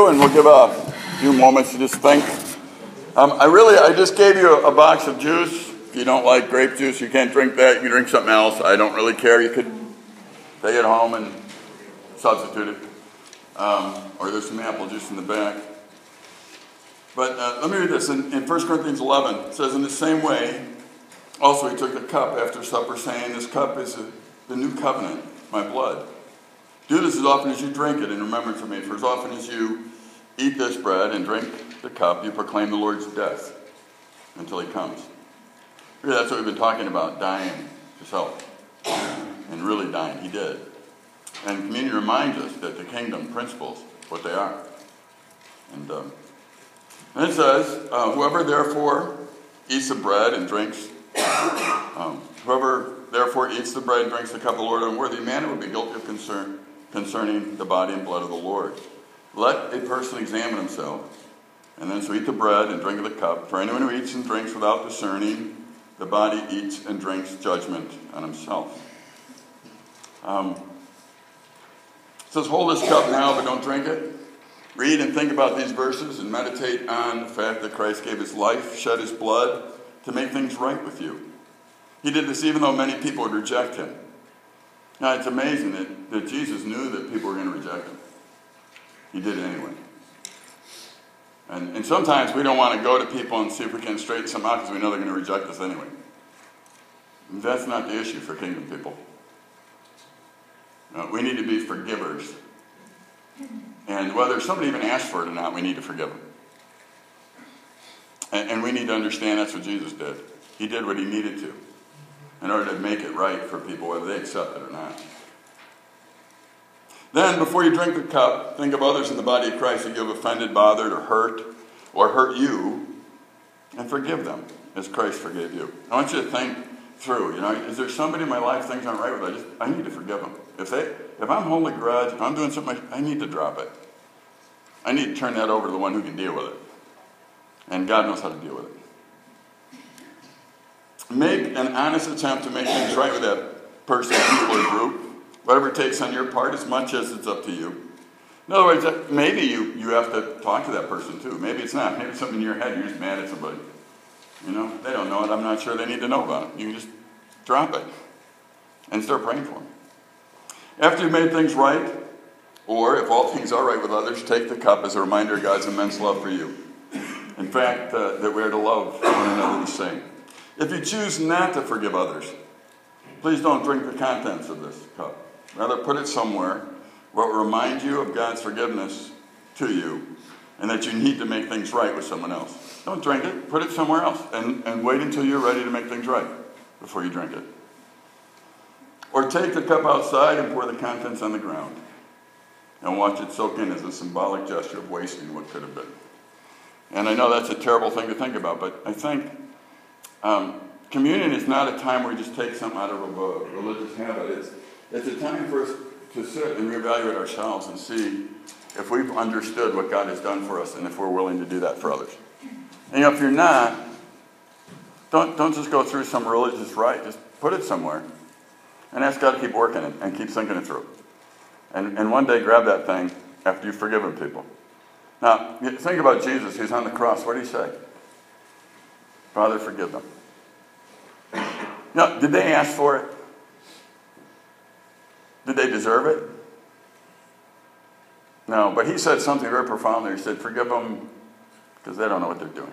and we'll give a few moments to just think. I just gave you a box of juice. If you don't like grape juice, you can't drink that. You can drink something else. I don't really care. You could take it home and substitute it. Or there's some apple juice in the back. But let me read this. In 1 Corinthians 11, it says, in the same way, also he took the cup after supper, saying, this cup is the new covenant, my blood. Do this as often as you drink it in remembrance of me. For as often as you eat this bread and drink the cup, you proclaim the Lord's death until he comes. Really, that's what we've been talking about, dying to self. And really dying, he did. And communion reminds us that the kingdom principles, what they are. And it says, whoever therefore eats the bread and drinks, whoever therefore eats the bread and drinks the cup of the Lord in unworthy manner will be guilty of concerning the body and blood of the Lord. Let a person examine himself, and then so eat the bread and drink of the cup. For anyone who eats and drinks without discerning, the body eats and drinks judgment on himself. It says, hold this cup now, but don't drink it. Read and think about these verses and meditate on the fact that Christ gave his life, shed his blood to make things right with you. He did this even though many people would reject him. Now, it's amazing that Jesus knew that people were going to reject him. He did it anyway. And sometimes we don't want to go to people and see if we can straighten something out because we know they're going to reject us anyway. And that's not the issue for kingdom people. We need to be forgivers. And whether somebody even asks for it or not, we need to forgive them. And we need to understand that's what Jesus did. He did what he needed to in order to make it right for people, whether they accept it or not. Then, before you drink the cup, think of others in the body of Christ that you have offended, bothered, or hurt you, and forgive them as Christ forgave you. I want you to think through, is there somebody in my life things aren't right with? I need to forgive them. If I'm holding a grudge, if I'm doing something, I need to drop it. I need to turn that over to the one who can deal with it. And God knows how to deal with it. Make an honest attempt to make things right with that person, people, or group. Whatever it takes on your part, as much as it's up to you. In other words, maybe you have to talk to that person too. Maybe it's not. Maybe it's something in your head. You're just mad at somebody. They don't know it. I'm not sure they need to know about it. You can just drop it and start praying for them. After you've made things right, or if all things are right with others, take the cup as a reminder of God's immense love for you. In fact, that we're to love one another the same. If you choose not to forgive others, please don't drink the contents of this cup. Rather, put it somewhere where it will remind you of God's forgiveness to you and that you need to make things right with someone else. Don't drink it. Put it somewhere else and wait until you're ready to make things right before you drink it. Or take the cup outside and pour the contents on the ground and watch it soak in as a symbolic gesture of wasting what could have been. And I know that's a terrible thing to think about, but I think communion is not a time where we just take something out of a religious habit. It's a time for us to sit and reevaluate ourselves and see if we've understood what God has done for us and if we're willing to do that for others. And if you're not, don't just go through some religious rite. Just put it somewhere and ask God to keep working it and keep thinking it through. And one day grab that thing after you've forgiven people. Now, think about Jesus. He's on the cross. What did he say? Father, forgive them. Now, did they ask for it? Did they deserve it? No, but he said something very profound there. He said, forgive them because they don't know what they're doing.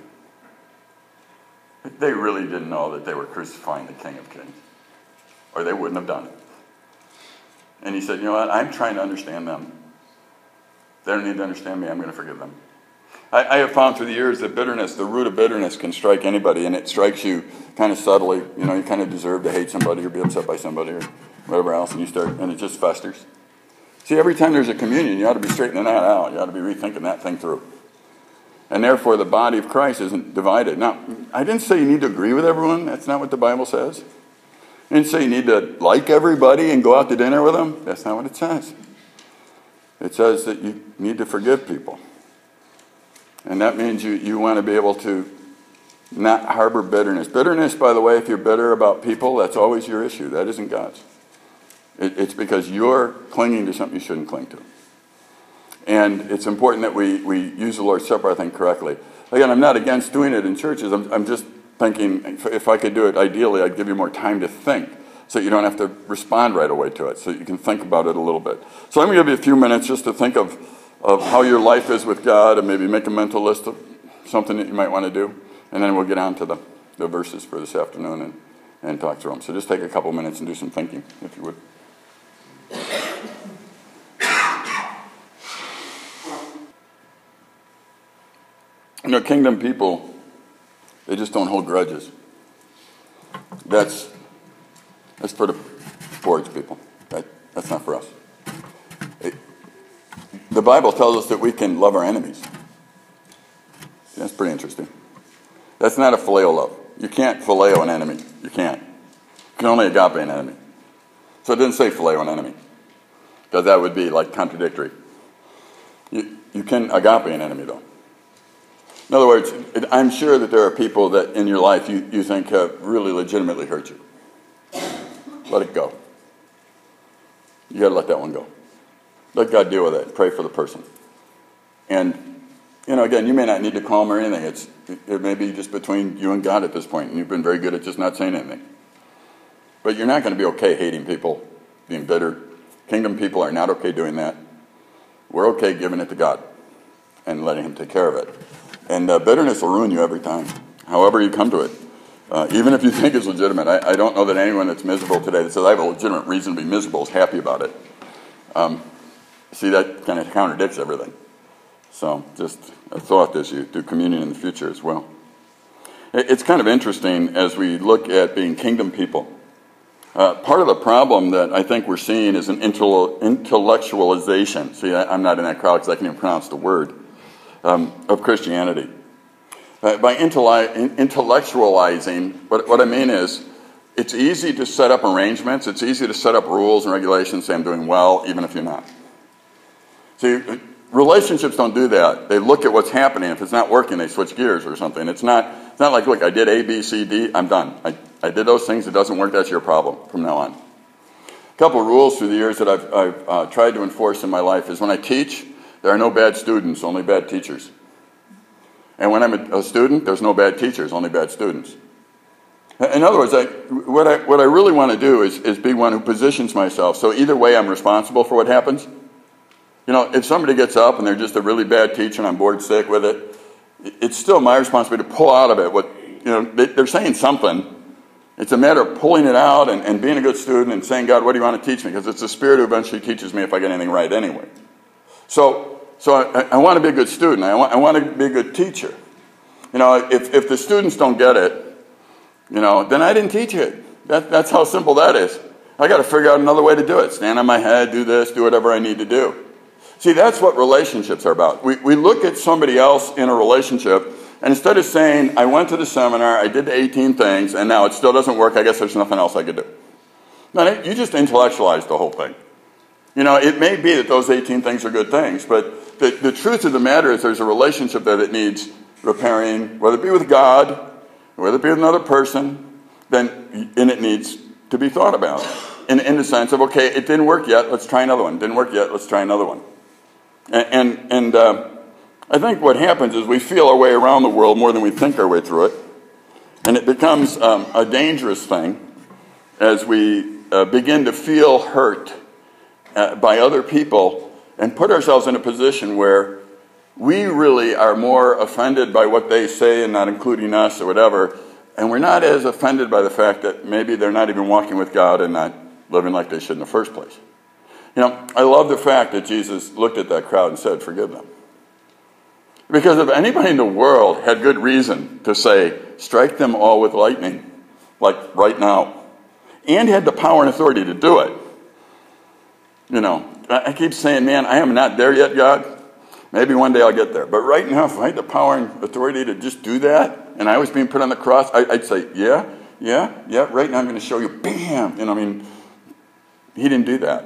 They really didn't know that they were crucifying the King of Kings, or they wouldn't have done it. And he said, you know what? I'm trying to understand them. They don't need to understand me. I'm going to forgive them. I have found through the years that bitterness, the root of bitterness can strike anybody, and it strikes you kind of subtly. You kind of deserve to hate somebody or be upset by somebody or whatever else, and it just festers. See, every time there's a communion, you ought to be straightening that out. You ought to be rethinking that thing through. And therefore, the body of Christ isn't divided. Now, I didn't say you need to agree with everyone. That's not what the Bible says. I didn't say you need to like everybody and go out to dinner with them. That's not what it says. It says that you need to forgive people. And that means you want to be able to not harbor bitterness. Bitterness, by the way, if you're bitter about people, that's always your issue. That isn't God's. It's because you're clinging to something you shouldn't cling to. And it's important that we use the Lord's Supper, I think, correctly. Again, I'm not against doing it in churches. I'm just thinking if I could do it ideally, I'd give you more time to think so you don't have to respond right away to it, so you can think about it a little bit. So I'm going to give you a few minutes just to think of how your life is with God and maybe make a mental list of something that you might want to do. And then we'll get on to the verses for this afternoon and talk through them. So just take a couple minutes and do some thinking, if you would. You know, kingdom people, they just don't hold grudges. That's for the porridge people. That's not for us. The Bible tells us that we can love our enemies. That's pretty interesting. That's not a phileo love. You can't phileo an enemy. You can't. You can only agape an enemy. So it didn't say phileo an enemy, because that would be like contradictory. You can agape an enemy, though. In other words, I'm sure that there are people that in your life you think have really legitimately hurt you. Let it go. You got to let that one go. Let God deal with it. Pray for the person. And, you know, again, you may not need to call them or anything. It may be just between you and God at this point, and you've been very good at just not saying anything. But you're not going to be okay hating people, being bitter. Kingdom people are not okay doing that. We're okay giving it to God and letting Him take care of it. And bitterness will ruin you every time, however you come to it. Even if you think it's legitimate. I don't know that anyone that's miserable today that says, I have a legitimate reason to be miserable is happy about it. See, that kind of contradicts everything. So just a thought as you do communion in the future as well. It's kind of interesting as we look at being kingdom people. Part of the problem that I think we're seeing is an intellectualization. See, I'm not in that crowd because I can't even pronounce the word. Of Christianity. By intellectualizing, what I mean is, it's easy to set up arrangements, it's easy to set up rules and regulations, say I'm doing well, even if you're not. See, relationships don't do that. They look at what's happening. If it's not working, they switch gears or something. It's not like, look, I did A, B, C, D, I'm done. I did those things, it doesn't work, that's your problem from now on. A couple of rules through the years that I've tried to enforce in my life is when I teach, there are no bad students, only bad teachers. And when I'm a student, there's no bad teachers, only bad students. In other words, what I really want to do is be one who positions myself. So either way, I'm responsible for what happens. You know, if somebody gets up and they're just a really bad teacher and I'm bored sick with it, it's still my responsibility to pull out of it what, you know, they're saying something. It's a matter of pulling it out and being a good student and saying, God, what do you want to teach me? Because it's the Spirit who eventually teaches me if I get anything right anyway. So I want to be a good student. I want to be a good teacher. You know, if the students don't get it, you know, then I didn't teach it. That's how simple that is. I got to figure out another way to do it. Stand on my head, do this, do whatever I need to do. See, that's what relationships are about. We look at somebody else in a relationship, and instead of saying, I went to the seminar, I did the 18 things, and now it still doesn't work, I guess there's nothing else I could do. No, you just intellectualize the whole thing. You know, it may be that those 18 things are good things, but the truth of the matter is there's a relationship there that needs repairing, whether it be with God, whether it be with another person, and it needs to be thought about. In the sense of, okay, it didn't work yet, let's try another one. Didn't work yet, let's try another one. And I think what happens is we feel our way around the world more than we think our way through it. And it becomes a dangerous thing as we begin to feel hurt by other people and put ourselves in a position where we really are more offended by what they say and not including us or whatever, and we're not as offended by the fact that maybe they're not even walking with God and not living like they should in the first place. You know, I love the fact that Jesus looked at that crowd and said, forgive them. Because if anybody in the world had good reason to say, strike them all with lightning, like right now, and had the power and authority to do it, you know, I keep saying, man, I am not there yet, God. Maybe one day I'll get there. But right now, if I had the power and authority to just do that, and I was being put on the cross, I'd say, yeah, right now I'm going to show you, bam. You know, I mean, he didn't do that.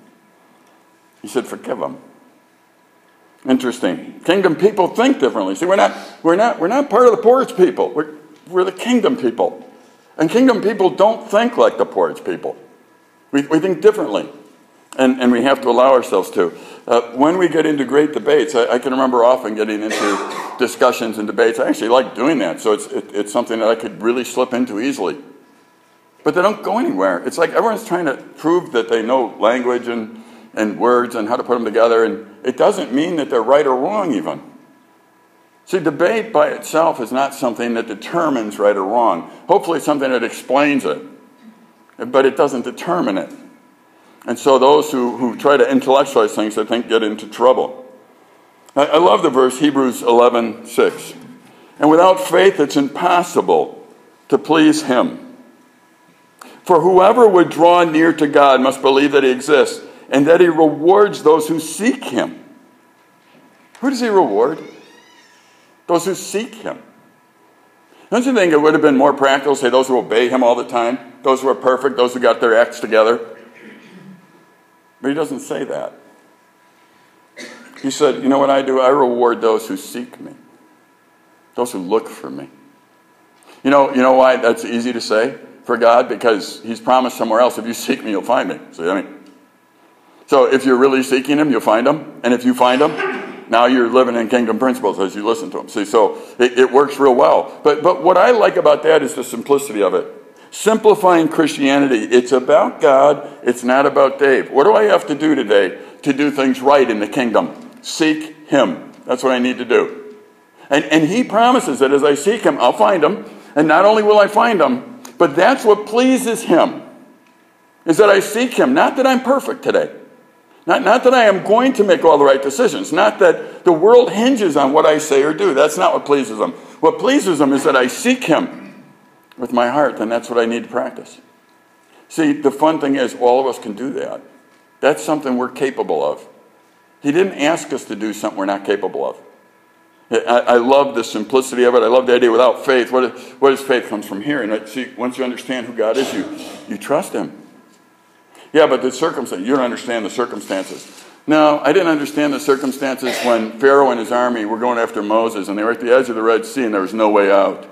He said, forgive them. Interesting. Kingdom people think differently. See, we're not part of the porridge people. We're the kingdom people. And kingdom people don't think like the porridge people. We think differently. And we have to allow ourselves to. when we get into great debates, I can remember often getting into discussions and debates. I actually like doing that, so it's something that I could really slip into easily. But they don't go anywhere. It's like everyone's trying to prove that they know language and words and how to put them together, and it doesn't mean that they're right or wrong even. See, debate by itself is not something that determines right or wrong. Hopefully it's something that explains it, but it doesn't determine it. And so those who try to intellectualize things, I think, get into trouble. I love the verse, Hebrews 11:6. And without faith it's impossible to please him. For whoever would draw near to God must believe that he exists and that he rewards those who seek him. Who does he reward? Those who seek him. Don't you think it would have been more practical to say those who obey him all the time, those who are perfect, those who got their acts together? But he doesn't say that. He said, you know what I do? I reward those who seek me, those who look for me. You know why that's easy to say for God? Because he's promised somewhere else, if you seek me, you'll find me. So if you're really seeking him, you'll find him. And if you find him, now you're living in kingdom principles as you listen to him. See, so it works real well. But what I like about that is the simplicity of it. Simplifying Christianity. It's about God. It's not about Dave. What do I have to do today to do things right in the kingdom? Seek him. That's what I need to do. And he promises that as I seek him, I'll find him. And not only will I find him, but that's what pleases him, is that I seek him. Not that I'm perfect today. Not that I am going to make all the right decisions. Not that the world hinges on what I say or do. That's not what pleases him. What pleases him is that I seek him with my heart, and that's what I need to practice. See, the fun thing is all of us can do that. That's something we're capable of. He didn't ask us to do something we're not capable of. I love the simplicity of it. I love the idea without faith. What is faith? Comes from hearing. See, once you understand who God is, you trust him. Yeah, but the circumstances, you don't understand the circumstances. No, I didn't understand the circumstances when Pharaoh and his army were going after Moses, and they were at the edge of the Red Sea, and there was no way out.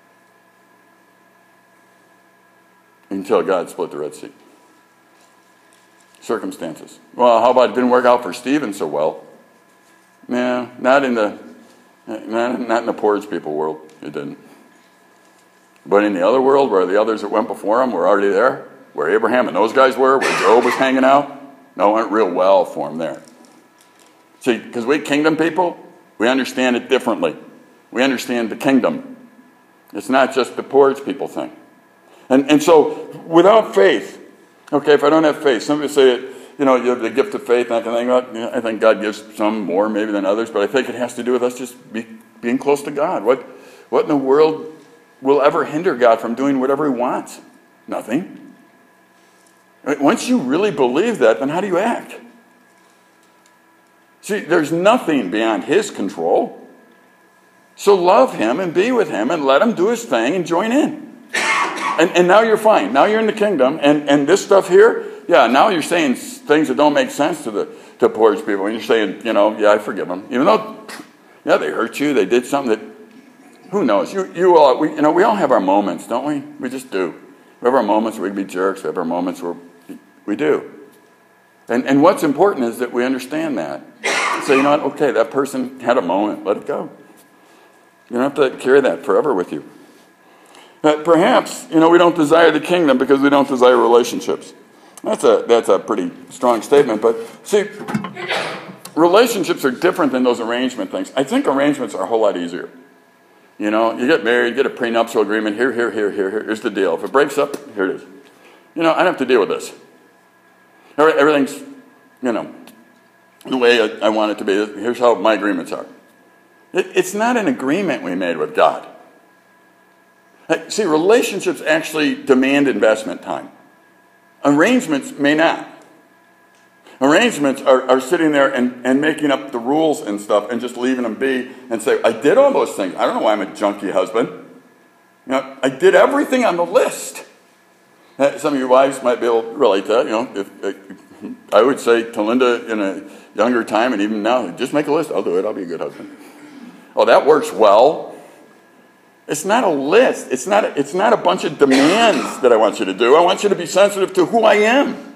Until God split the Red Sea. Circumstances. Well, how about it didn't work out for Stephen so well? No, not in the poorest people world, it didn't. But in the other world, where the others that went before him were already there, where Abraham and those guys were, where Job was hanging out, no, it went real well for him there. See, because we kingdom people, we understand it differently. We understand the kingdom. It's not just the poorest people thing. And so, without faith, okay, if I don't have faith, some people say, you have the gift of faith, and I can think about, I think God gives some more maybe than others, but I think it has to do with us just being close to God. What in the world will ever hinder God from doing whatever he wants? Nothing. Once you really believe that, then how do you act? See, there's nothing beyond his control. So love him and be with him and let him do his thing and join in. And now you're fine. Now you're in the kingdom. And this stuff here, yeah, now you're saying things that don't make sense to poorest people. And you're saying, yeah, I forgive them. Even though, yeah, they hurt you. They did something that, who knows? We all have our moments, don't we? We just do. We have our moments where we can be jerks. We have our moments where we do. And what's important is that we understand that. So, okay, that person had a moment. Let it go. You don't have to carry that forever with you. Perhaps, we don't desire the kingdom because we don't desire relationships. That's a pretty strong statement. But, see, relationships are different than those arrangement things. I think arrangements are a whole lot easier. You get married, you get a prenuptial agreement. Here's the deal. If it breaks up, here it is. I don't have to deal with this. Everything's, the way I want it to be. Here's how my agreements are. It's not an agreement we made with God. See, relationships actually demand investment time. Arrangements may not. Arrangements are sitting there and making up the rules and stuff and just leaving them be and say, I did all those things. I don't know why I'm a junkie husband. I did everything on the list. Some of your wives might be able to relate to that. If I would say to Linda in a younger time and even now, just make a list. I'll do it. I'll be a good husband. Oh, that works well. It's not a list. It's not a bunch of demands that I want you to do. I want you to be sensitive to who I am.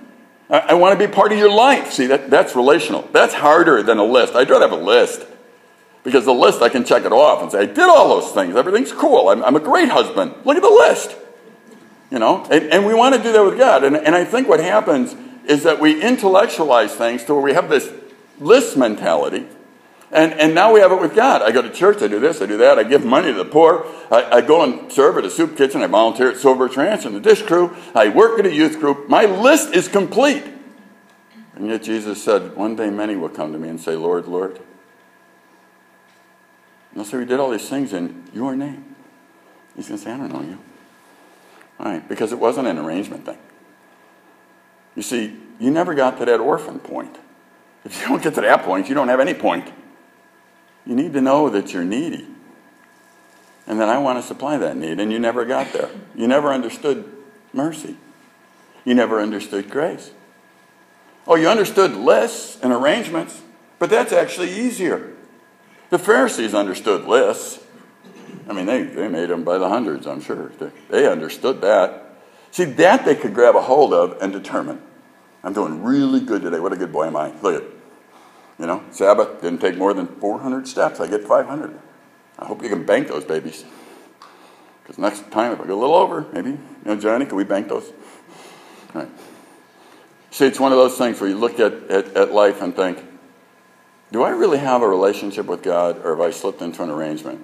I want to be part of your life. See, that's relational. That's harder than a list. I'd rather have a list. Because the list, I can check it off and say, I did all those things. Everything's cool. I'm a great husband. Look at the list. And we want to do that with God. And I think what happens is that we intellectualize things to where we have this list mentality. And now we have it with God. I go to church, I do this, I do that, I give money to the poor, I go and serve at a soup kitchen, I volunteer at Silver Ranch in the dish crew, I work at a youth group. My list is complete. And yet Jesus said, one day many will come to me and say, Lord, Lord. And they'll say, we did all these things in your name. He's going to say, I don't know you. Right? Because it wasn't an arrangement thing. You see, you never got to that orphan point. If you don't get to that point, you don't have any point. You need to know that you're needy. And that I want to supply that need. And you never got there. You never understood mercy. You never understood grace. Oh, you understood lists and arrangements, but that's actually easier. The Pharisees understood lists. I mean, they made them by the hundreds, I'm sure. They understood that. See, that they could grab a hold of and determine. I'm doing really good today. What a good boy am I. Look at it. Sabbath didn't take more than 400 steps. I get 500. I hope you can bank those babies. Because next time, if I go a little over, maybe, Johnny, can we bank those? All right. See, it's one of those things where you look at life and think, do I really have a relationship with God, or have I slipped into an arrangement?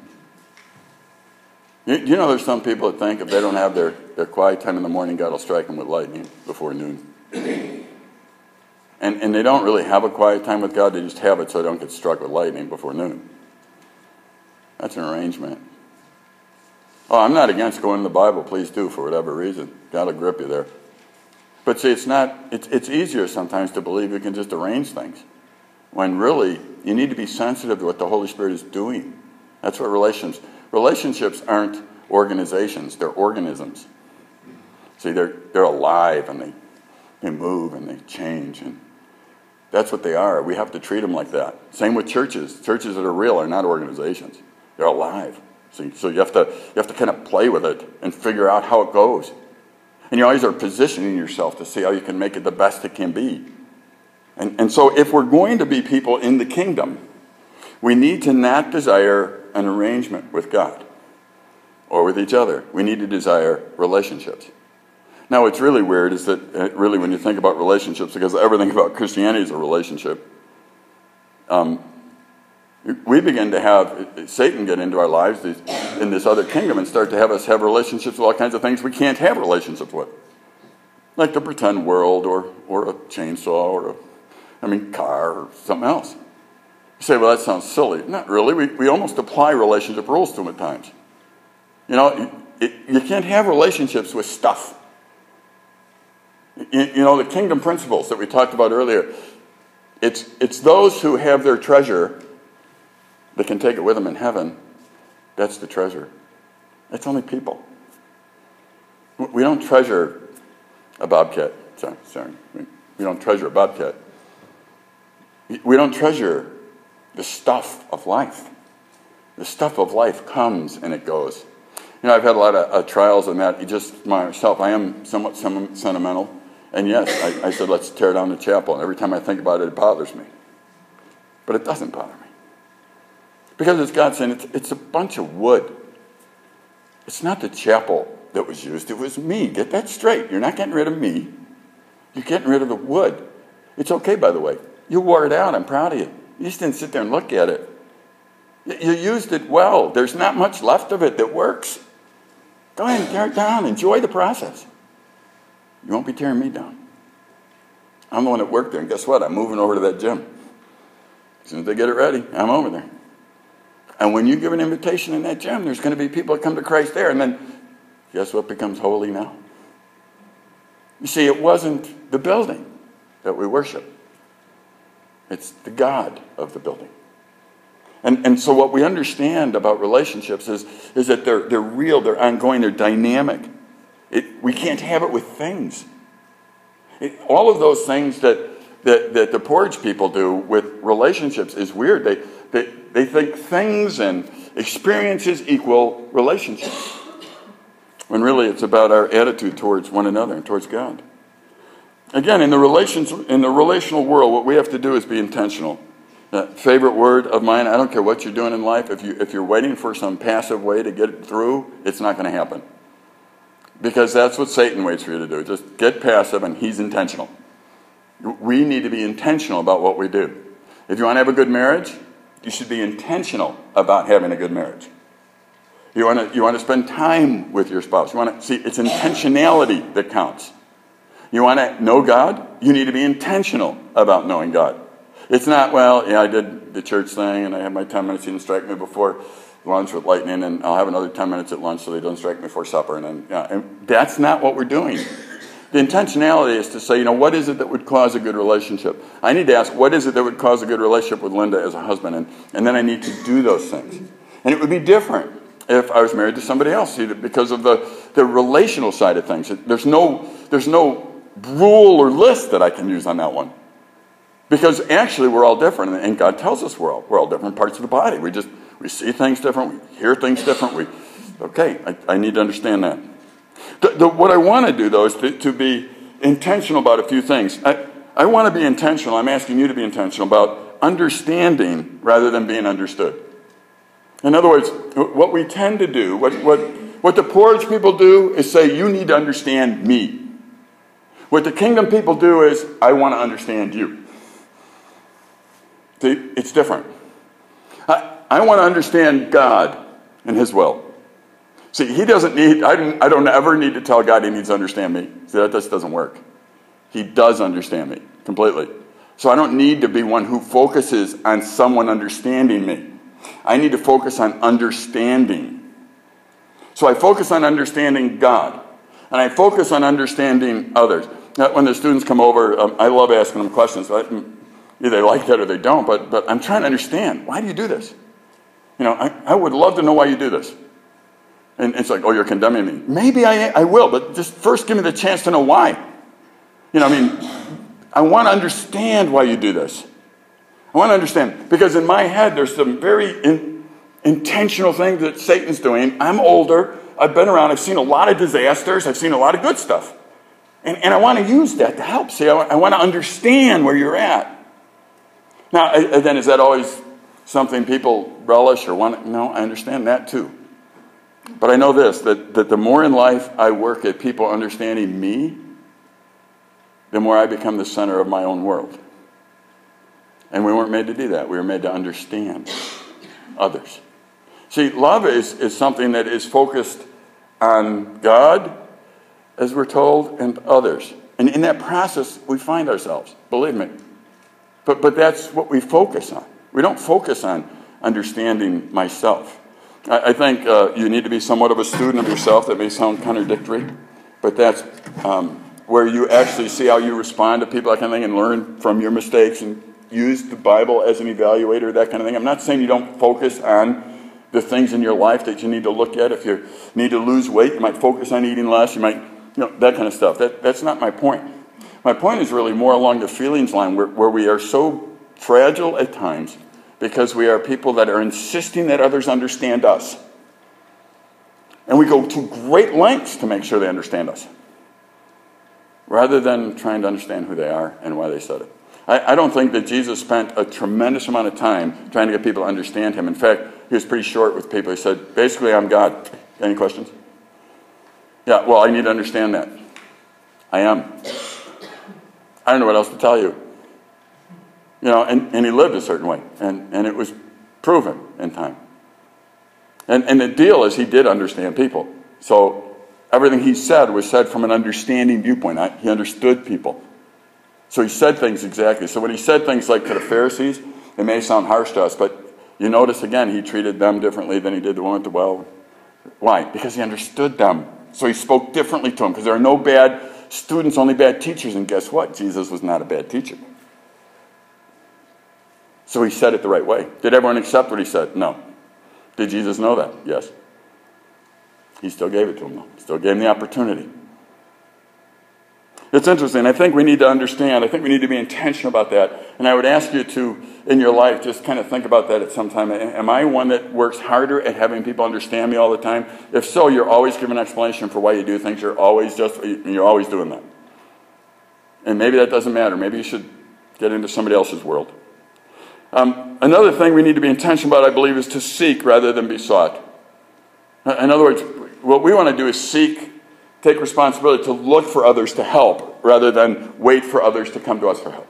You know there's some people that think if they don't have their quiet time in the morning, God will strike them with lightning before noon. And they don't really have a quiet time with God. They just have it so they don't get struck with lightning before noon. That's an arrangement. Oh, I'm not against going to the Bible. Please do, for whatever reason. God will grip you there. But see, it's easier sometimes to believe you can just arrange things. When really, you need to be sensitive to what the Holy Spirit is doing. That's what relationships aren't organizations. They're organisms. See, they're alive, and they move, and they change, and that's what they are. We have to treat them like that. Same with churches. Churches that are real are not organizations. They're alive. So you have to kind of play with it and figure out how it goes. And you always are positioning yourself to see how you can make it the best it can be. And so if we're going to be people in the kingdom, we need to not desire an arrangement with God or with each other. We need to desire relationships. Now, what's really weird is that really when you think about relationships, because everything about Christianity is a relationship, we begin to have Satan get into our lives in this other kingdom and start to have us have relationships with all kinds of things we can't have relationships with. Like the pretend world or a chainsaw or car or something else. You say, well, that sounds silly. Not really. We almost apply relationship rules to them at times. You can't have relationships with stuff. The kingdom principles that we talked about earlier, it's those who have their treasure that can take it with them in heaven. That's the treasure. That's only people. We don't treasure a bobcat. Sorry. We don't treasure a bobcat. We don't treasure the stuff of life. The stuff of life comes and it goes. I've had a lot of trials in that. Just myself, I am somewhat sentimental. And yes, I said, let's tear down the chapel. And every time I think about it, it bothers me. But it doesn't bother me. Because it's God saying, it's a bunch of wood. It's not the chapel that was used. It was me. Get that straight. You're not getting rid of me. You're getting rid of the wood. It's okay, by the way. You wore it out. I'm proud of you. You just didn't sit there and look at it. You used it well. There's not much left of it that works. Go ahead and tear it down. Enjoy the process. You won't be tearing me down. I'm the one that worked there, and guess what? I'm moving over to that gym. As soon as they get it ready, I'm over there. And when you give an invitation in that gym, there's going to be people that come to Christ there, and then guess what becomes holy now? You see, it wasn't the building that we worship. It's the God of the building. And so what we understand about relationships is that they're real, they're ongoing, they're dynamic. We can't have it with things. All of those things that the porridge people do with relationships is weird. They think things and experiences equal relationships. When really it's about our attitude towards one another and towards God. Again, in the relational world, what we have to do is be intentional. Favorite word of mine, I don't care what you're doing in life, if you're waiting for some passive way to get it through, it's not going to happen. Because that's what Satan waits for you to do. Just get passive, and he's intentional. We need to be intentional about what we do. If you want to have a good marriage, you should be intentional about having a good marriage. You want to spend time with your spouse. You want to see, it's intentionality that counts. You want to know God? You need to be intentional about knowing God. It's not, well, yeah, I did the church thing, and I had my 10 minutes. You didn't strike me before lunch with lightning, and I'll have another 10 minutes at lunch so they don't strike me before supper. And that's not what we're doing. The intentionality is to say, what is it that would cause a good relationship? I need to ask, what is it that would cause a good relationship with Linda as a husband? And then I need to do those things. And it would be different if I was married to somebody else, because of the relational side of things. There's no rule or list that I can use on that one. Because actually we're all different, and God tells us we're all different parts of the body. We see things different, we hear things different. I need to understand that. What I want to do, though, is to be intentional about a few things. I want to be intentional. I'm asking you to be intentional about understanding rather than being understood. In other words, what we tend to do, what the Porridge people do is say, you need to understand me. What the Kingdom people do is, I want to understand you. See, it's different. I want to understand God and His will. See, He doesn't need, I don't ever need to tell God He needs to understand me. See, that just doesn't work. He does understand me completely. So I don't need to be one who focuses on someone understanding me. I need to focus on understanding. So I focus on understanding God. And I focus on understanding others. Now, when the students come over, I love asking them questions. Either they like that or they don't, but I'm trying to understand. Why do you do this? I would love to know why you do this. And it's like, oh, you're condemning me. Maybe I will, but just first give me the chance to know why. I want to understand why you do this. I want to understand. Because in my head, there's some very intentional things that Satan's doing. I'm older. I've been around. I've seen a lot of disasters. I've seen a lot of good stuff. And I want to use that to help. See, I want to understand where you're at. Now, then, is that always something people relish or want? No, I understand that too. But I know this, that the more in life I work at people understanding me, the more I become the center of my own world. And we weren't made to do that. We were made to understand others. See, love is something that is focused on God, as we're told, and others. And in that process, we find ourselves, believe me. But that's what we focus on. We don't focus on understanding myself. I think you need to be somewhat of a student of yourself. That may sound contradictory, but that's where you actually see how you respond to people, that kind of thing, and learn from your mistakes and use the Bible as an evaluator, that kind of thing. I'm not saying you don't focus on the things in your life that you need to look at. If you need to lose weight, you might focus on eating less. You might, that kind of stuff. That's not my point. My point is really more along the feelings line where we are so fragile at times because we are people that are insisting that others understand us. And we go to great lengths to make sure they understand us, rather than trying to understand who they are and why they said it. I don't think that Jesus spent a tremendous amount of time trying to get people to understand Him. In fact, He was pretty short with people. He said, basically, I'm God. Any questions? Yeah, well, I need to understand that. I am. I don't know what else to tell you. And He lived a certain way. And it was proven in time. And the deal is He did understand people. So everything He said was said from an understanding viewpoint. He understood people. So He said things exactly. So when He said things like to the Pharisees, it may sound harsh to us, but you notice again, He treated them differently than He did the woman at the well. Why? Because He understood them. So He spoke differently to them. Because there are no bad students, only bad teachers. And guess what? Jesus was not a bad teacher. So He said it the right way. Did everyone accept what He said? No. Did Jesus know that? Yes. He still gave it to them, though. Still gave them the opportunity. It's interesting. I think we need to understand. I think we need to be intentional about that. And I would ask you to, in your life, just kind of think about that at some time. Am I one that works harder at having people understand me all the time? If so, you're always giving an explanation for why you do things. You're always doing that. And maybe that doesn't matter. Maybe you should get into somebody else's world. Another thing we need to be intentional about, I believe, is to seek rather than be sought. In other words, what we want to do is seek, take responsibility to look for others to help rather than wait for others to come to us for help.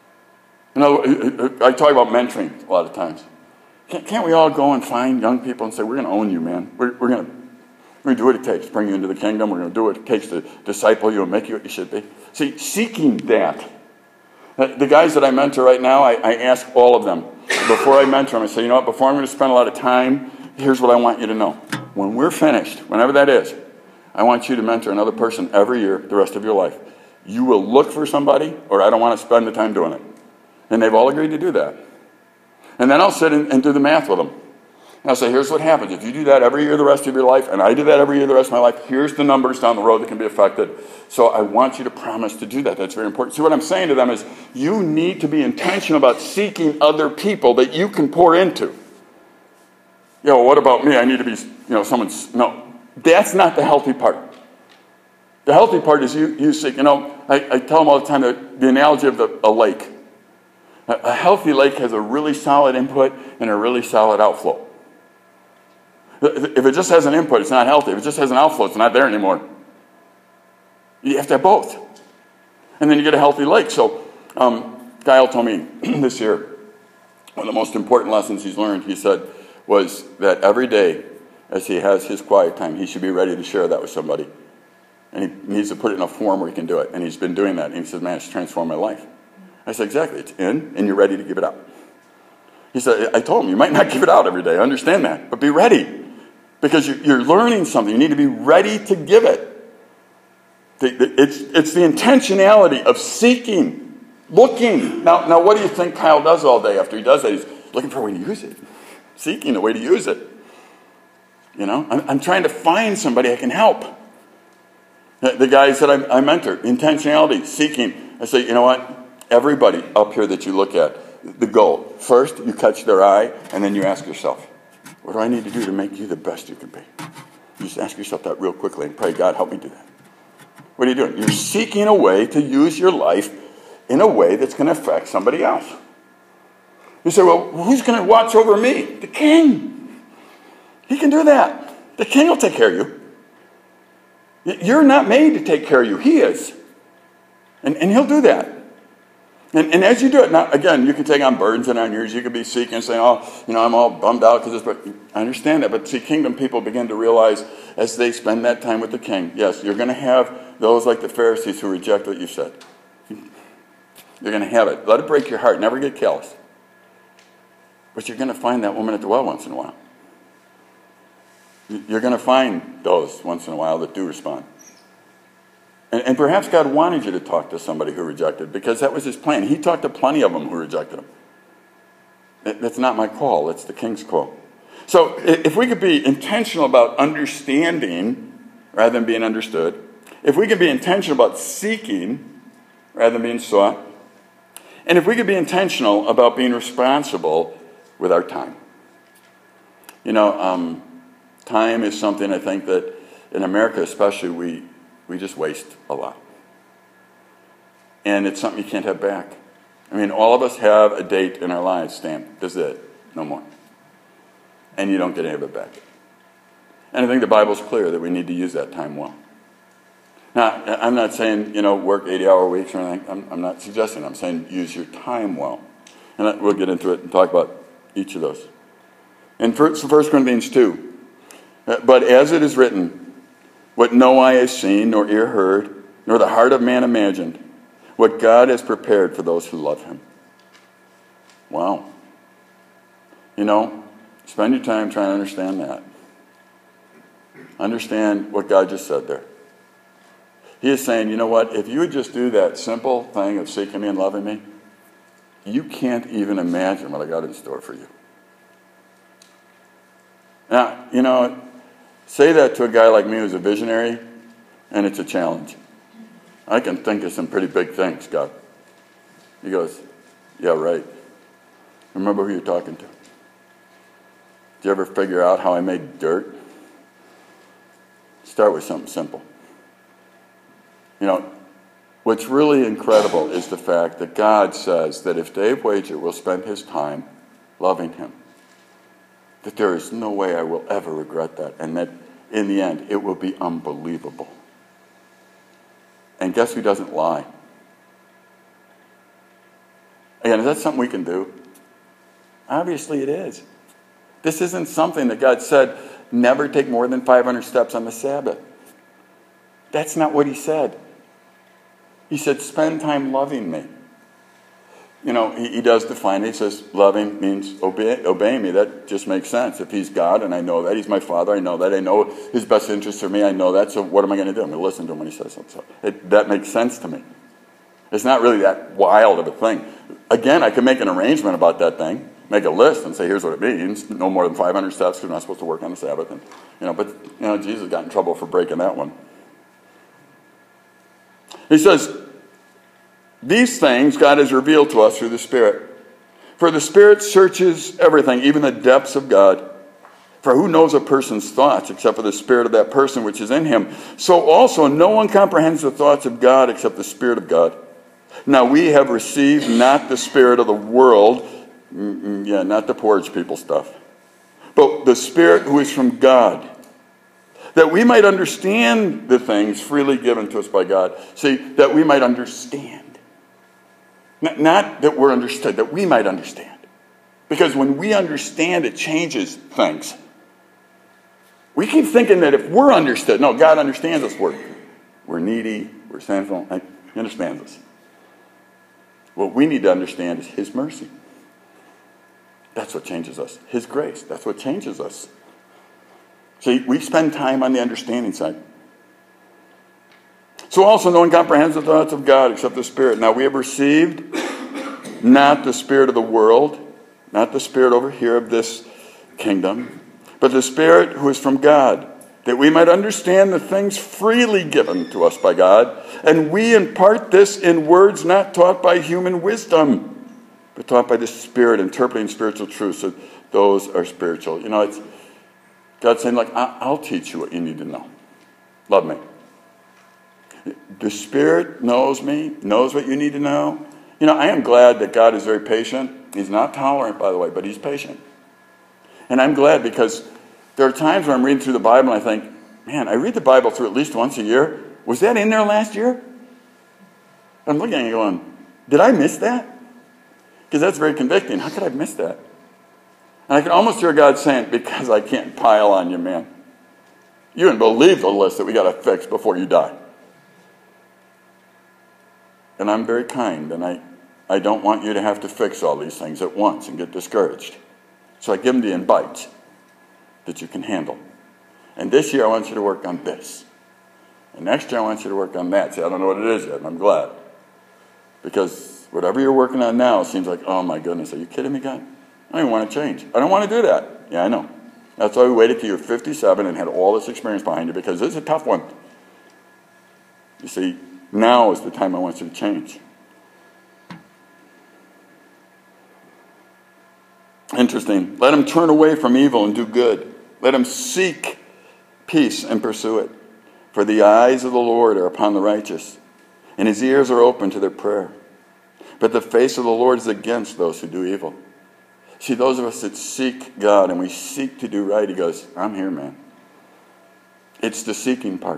I talk about mentoring a lot of times. Can't we all go and find young people and say, we're going to own you, man. We're going to do what it takes to bring you into the kingdom. We're going to do what it takes to disciple you and make you what you should be. See, seeking that. The guys that I mentor right now, I ask all of them, before I mentor them, I say, you know what, before I'm going to spend a lot of time, here's what I want you to know. When we're finished, whenever that is, I want you to mentor another person every year, the rest of your life. You will look for somebody, or I don't want to spend the time doing it. And they've all agreed to do that. And then I'll sit and do the math with them. And I'll say, here's what happens. If you do that every year the rest of your life, and I do that every year the rest of my life, here's the numbers down the road that can be affected. So I want you to promise to do that. That's very important. See, what I'm saying to them is, you need to be intentional about seeking other people that you can pour into. What about me? I need to be, someone's... No, that's not the healthy part. The healthy part is you seek. I tell them all the time the analogy of a lake. A healthy lake has a really solid input and a really solid outflow. If it just has an input, it's not healthy. If it just has an outflow, it's not there anymore. You have to have both. And then you get a healthy lake. So, Kyle told me this year, one of the most important lessons he's learned, he said, was that every day, as he has his quiet time, he should be ready to share that with somebody. And he needs to put it in a form where he can do it. And he's been doing that. And he says, man, it's transformed my life. I said, exactly. It's in, and you're ready to give it out. He said, I told him, you might not give it out every day. I understand that. But be ready. Because you're learning something. You need to be ready to give it. It's the intentionality of seeking, looking. Now, what do you think Kyle does all day after he does that? He's looking for a way to use it. Seeking a way to use it. I'm trying to find somebody I can help. The guys that I mentor, intentionality, seeking. I say, you know what? Everybody up here that you look at, the goal. First, you catch their eye, and then you ask yourself, what do I need to do to make you the best you can be? You just ask yourself that real quickly and pray, God, help me do that. What are you doing? You're seeking a way to use your life in a way that's going to affect somebody else. You say, well, who's going to watch over me? The king. He can do that. The king will take care of you. You're not made to take care of you. He is. And he'll do that. And as you do it, now, again, you can take on burdens and on yours. You can be seeking and saying, I'm all bummed out because this. But I understand that. But see, kingdom people begin to realize as they spend that time with the king, yes, you're going to have those like the Pharisees who reject what you said. You're going to have it. Let it break your heart. Never get callous. But you're going to find that woman at the well once in a while. You're going to find those once in a while that do respond. And perhaps God wanted you to talk to somebody who rejected, because that was his plan. He talked to plenty of them who rejected him. That's not my call. It's the king's call. So if we could be intentional about understanding rather than being understood, if we could be intentional about seeking rather than being sought, and if we could be intentional about being responsible with our time. Time is something I think that in America especially we just waste a lot. And it's something you can't have back. All of us have a date in our lives stamped. This is it. No more. And you don't get any of it back. And I think the Bible's clear that we need to use that time well. Now, I'm not saying, work 80-hour weeks or anything. I'm not suggesting. I'm saying use your time well. And we'll get into it and talk about each of those. In 1 Corinthians 2, but as it is written, what no eye has seen, nor ear heard, nor the heart of man imagined, what God has prepared for those who love him. Wow. Spend your time trying to understand that. Understand what God just said there. He is saying, you know what? If you would just do that simple thing of seeking me and loving me, you can't even imagine what I got in store for you. Now, say that to a guy like me who's a visionary, and it's a challenge. I can think of some pretty big things, God. He goes, yeah, right. Remember who you're talking to. Did you ever figure out how I made dirt? Start with something simple. what's really incredible is the fact that God says that if Dave Wager will spend his time loving him, that there is no way I will ever regret that, and that in the end it will be unbelievable. And guess who doesn't lie? Again, is that something we can do? Obviously it is. This isn't something that God said, never take more than 500 steps on the Sabbath. That's not what he said. He said, spend time loving me. You know, he does define it. He says, loving means obeying me. That just makes sense. If he's God, and I know that, he's my Father, I know that, I know his best interest for me, I know that, so what am I going to do? I'm going to listen to him when he says something. So that makes sense to me. It's not really that wild of a thing. Again, I can make an arrangement about that thing, make a list and say, here's what it means. No more than 500 steps because we're not supposed to work on the Sabbath. And, but Jesus got in trouble for breaking that one. He says, these things God has revealed to us through the Spirit. For the Spirit searches everything, even the depths of God. For who knows a person's thoughts except for the spirit of that person which is in him? So also no one comprehends the thoughts of God except the Spirit of God. Now we have received not the spirit of the world, not the porridge people stuff, but the Spirit who is from God, that we might understand the things freely given to us by God. See, that we might understand. Not that we're understood, that we might understand. Because when we understand, it changes things. We keep thinking that if we're understood, no, God understands us. We're needy, we're sinful. He understands us. What we need to understand is his mercy. That's what changes us. His grace, that's what changes us. See, we spend time on the understanding side. So also no one comprehends the thoughts of God except the Spirit. Now we have received not the spirit of the world, not the spirit over here of this kingdom, but the Spirit who is from God, that we might understand the things freely given to us by God. And we impart this in words not taught by human wisdom, but taught by the Spirit, interpreting spiritual truths. So those are spiritual. It's God saying, I'll teach you what you need to know. Love me. The Spirit knows me, knows what you need to know. I am glad that God is very patient. He's not tolerant, by the way, but he's patient. And I'm glad because there are times when I'm reading through the Bible and I think, man, I read the Bible through at least once a year. Was that in there last year? I'm looking at it going, did I miss that? Because that's very convicting. How could I have missed that? And I can almost hear God saying, because I can't pile on you, man. You wouldn't believe the list that we got to fix before you die. And I'm very kind, and I don't want you to have to fix all these things at once and get discouraged. So I give them the invite that you can handle. And this year I want you to work on this. And next year I want you to work on that. See, I don't know what it is yet, and I'm glad. Because whatever you're working on now seems like, oh my goodness, are you kidding me, God? I don't even want to change. I don't want to do that. Yeah, I know. That's why we waited till you're 57 and had all this experience behind you, because this is a tough one. You see, now is the time I want you to change. Interesting. Let him turn away from evil and do good. Let him seek peace and pursue it. For the eyes of the Lord are upon the righteous, and his ears are open to their prayer. But the face of the Lord is against those who do evil. See, those of us that seek God and we seek to do right, he goes, I'm here, man. It's the seeking part.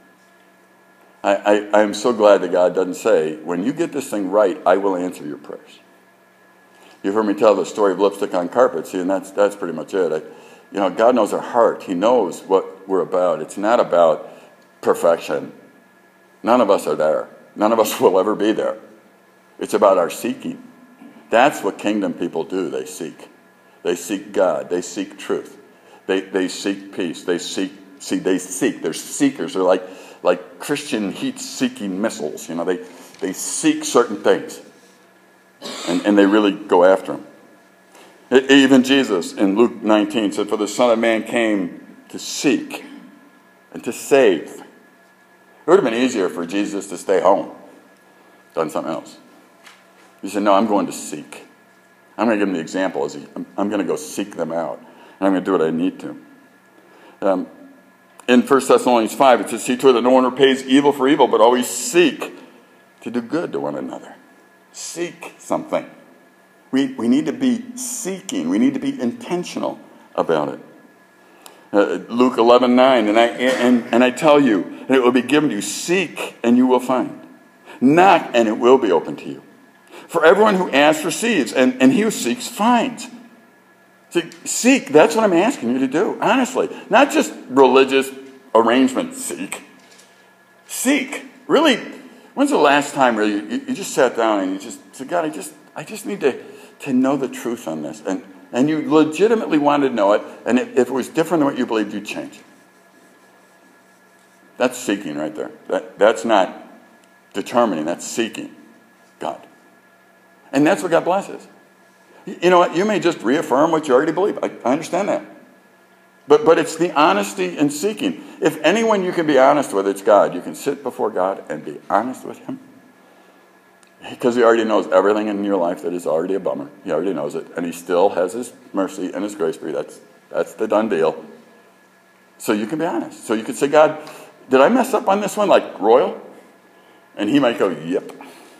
I am so glad that God doesn't say, when you get this thing right, I will answer your prayers. You've heard me tell the story of lipstick on carpet. See, and that's pretty much it. God knows our heart. He knows what we're about. It's not about perfection. None of us are there. None of us will ever be there. It's about our seeking. That's what kingdom people do. They seek. They seek God. They seek truth. They seek peace. They seek. They're seekers. They're like Christian heat-seeking missiles. They seek certain things. And they really go after them. Even Jesus in Luke 19 said, for the Son of Man came to seek and to save. It would have been easier for Jesus to stay home, done something else. He said, no, I'm going to seek. I'm going to give them the example. I'm going to go seek them out. And I'm going to do what I need to. In 1 Thessalonians 5, it says, see to it that no one repays evil for evil, but always seek to do good to one another. Seek something. We need to be seeking. We need to be intentional about it. Luke 11:9, and I tell you, and it will be given to you. Seek, and you will find. Knock, and it will be open to you. For everyone who asks receives, and he who seeks finds. See, seek, that's what I'm asking you to do, honestly. Not just religious arrangement seek. Seek. Really, when's the last time really you just sat down and you just said, God, I just need to know the truth on this. And you legitimately wanted to know it, and if it was different than what you believed, you'd change. That's seeking right there. That's not determining, that's seeking God. And that's what God blesses. You know what? You may just reaffirm what you already believe. I understand that. But it's the honesty in seeking. If anyone you can be honest with, it's God. You can sit before God and be honest with him. Because he already knows everything in your life that is already a bummer. He already knows it. And he still has his mercy and his grace for you. That's the done deal. So you can be honest. So you can say, God, did I mess up on this one like royal? And he might go, yep.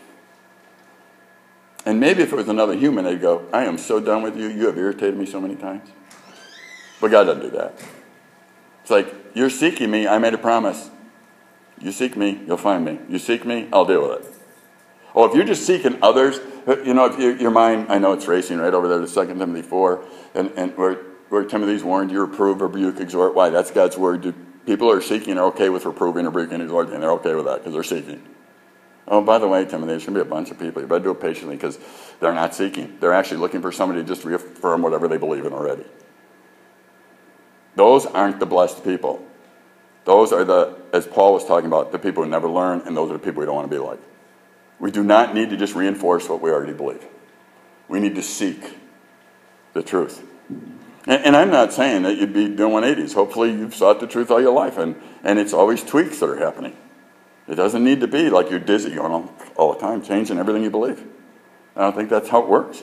And maybe if it was another human, they'd go, I am so done with you. You have irritated me so many times. But God doesn't do that. It's like, you're seeking me. I made a promise. You seek me, you'll find me. You seek me, I'll deal with it. Oh, if you're just seeking others, you know, if your mind, I know it's racing right over there to 2 Timothy 4, and where Timothy's warned, you reprove, rebuke, exhort. Why? That's God's word. People are seeking are okay with reproving, rebuking, exhorting. They're okay with that because they're seeking. Oh, by the way, Timothy, there's going to be a bunch of people. You better do it patiently because they're not seeking. They're actually looking for somebody to just reaffirm whatever they believe in already. Those aren't the blessed people. Those are as Paul was talking about, the people who never learn, and those are the people we don't want to be like. We do not need to just reinforce what we already believe. We need to seek the truth. And I'm not saying that you'd be doing 180s. Hopefully you've sought the truth all your life, and it's always tweaks that are happening. It doesn't need to be like you're dizzy going all the time, changing everything you believe. I don't think that's how it works.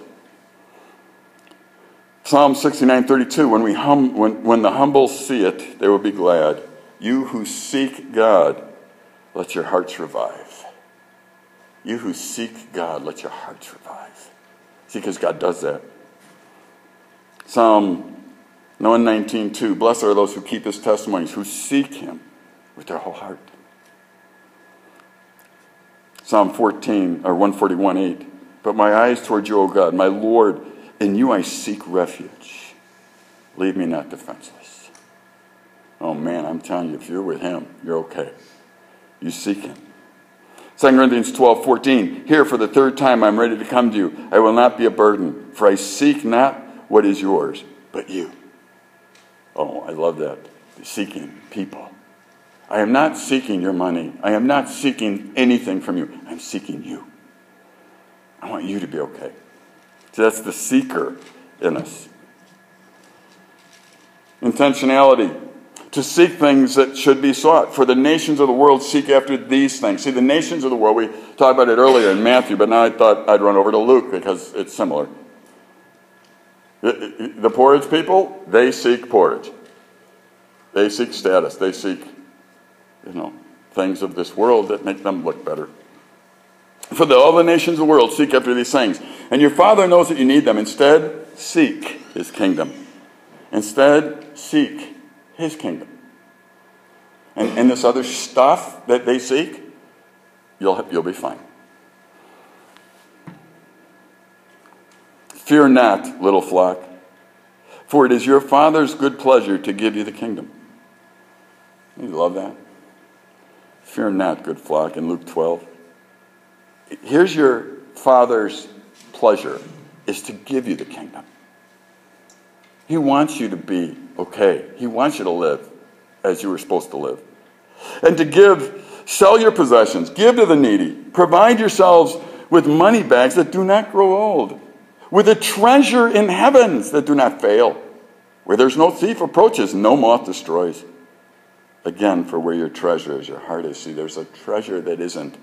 Psalm 69:32, when the humble see it, they will be glad. You who seek God, let your hearts revive. You who seek God, let your hearts revive. See, because God does that. Psalm 119:2, blessed are those who keep his testimonies, who seek him with their whole heart. Psalm 141:8, but my eyes toward you, O God, my Lord, in you I seek refuge. Leave me not defenseless. Oh man, I'm telling you, if you're with him, you're okay. You seek him. 2 Corinthians 12:14, here for the third time I'm ready to come to you. I will not be a burden, for I seek not what is yours, but you. Oh, I love that. Seeking people. I am not seeking your money. I am not seeking anything from you. I'm seeking you. I want you to be okay. So that's the seeker in us. Intentionality. To seek things that should be sought. For the nations of the world seek after these things. See, the nations of the world, we talked about it earlier in Matthew, but now I thought I'd run over to Luke because it's similar. The porridge people, they seek porridge. They seek status. They seek, things of this world that make them look better. For all the nations of the world seek after these things. And your Father knows that you need them. Instead, seek his kingdom. Instead, seek his kingdom. And this other stuff that they seek, you'll be fine. Fear not, little flock, for it is your Father's good pleasure to give you the kingdom. You love that? Fear not, good flock, in Luke 12. Here's your Father's pleasure, is to give you the kingdom. He wants you to be okay. He wants you to live as you were supposed to live. And to give, sell your possessions, give to the needy, provide yourselves with money bags that do not grow old, with a treasure in heavens that do not fail, where there's no thief approaches, no moth destroys. Again, for where your treasure is, your heart is. See, there's a treasure that isn't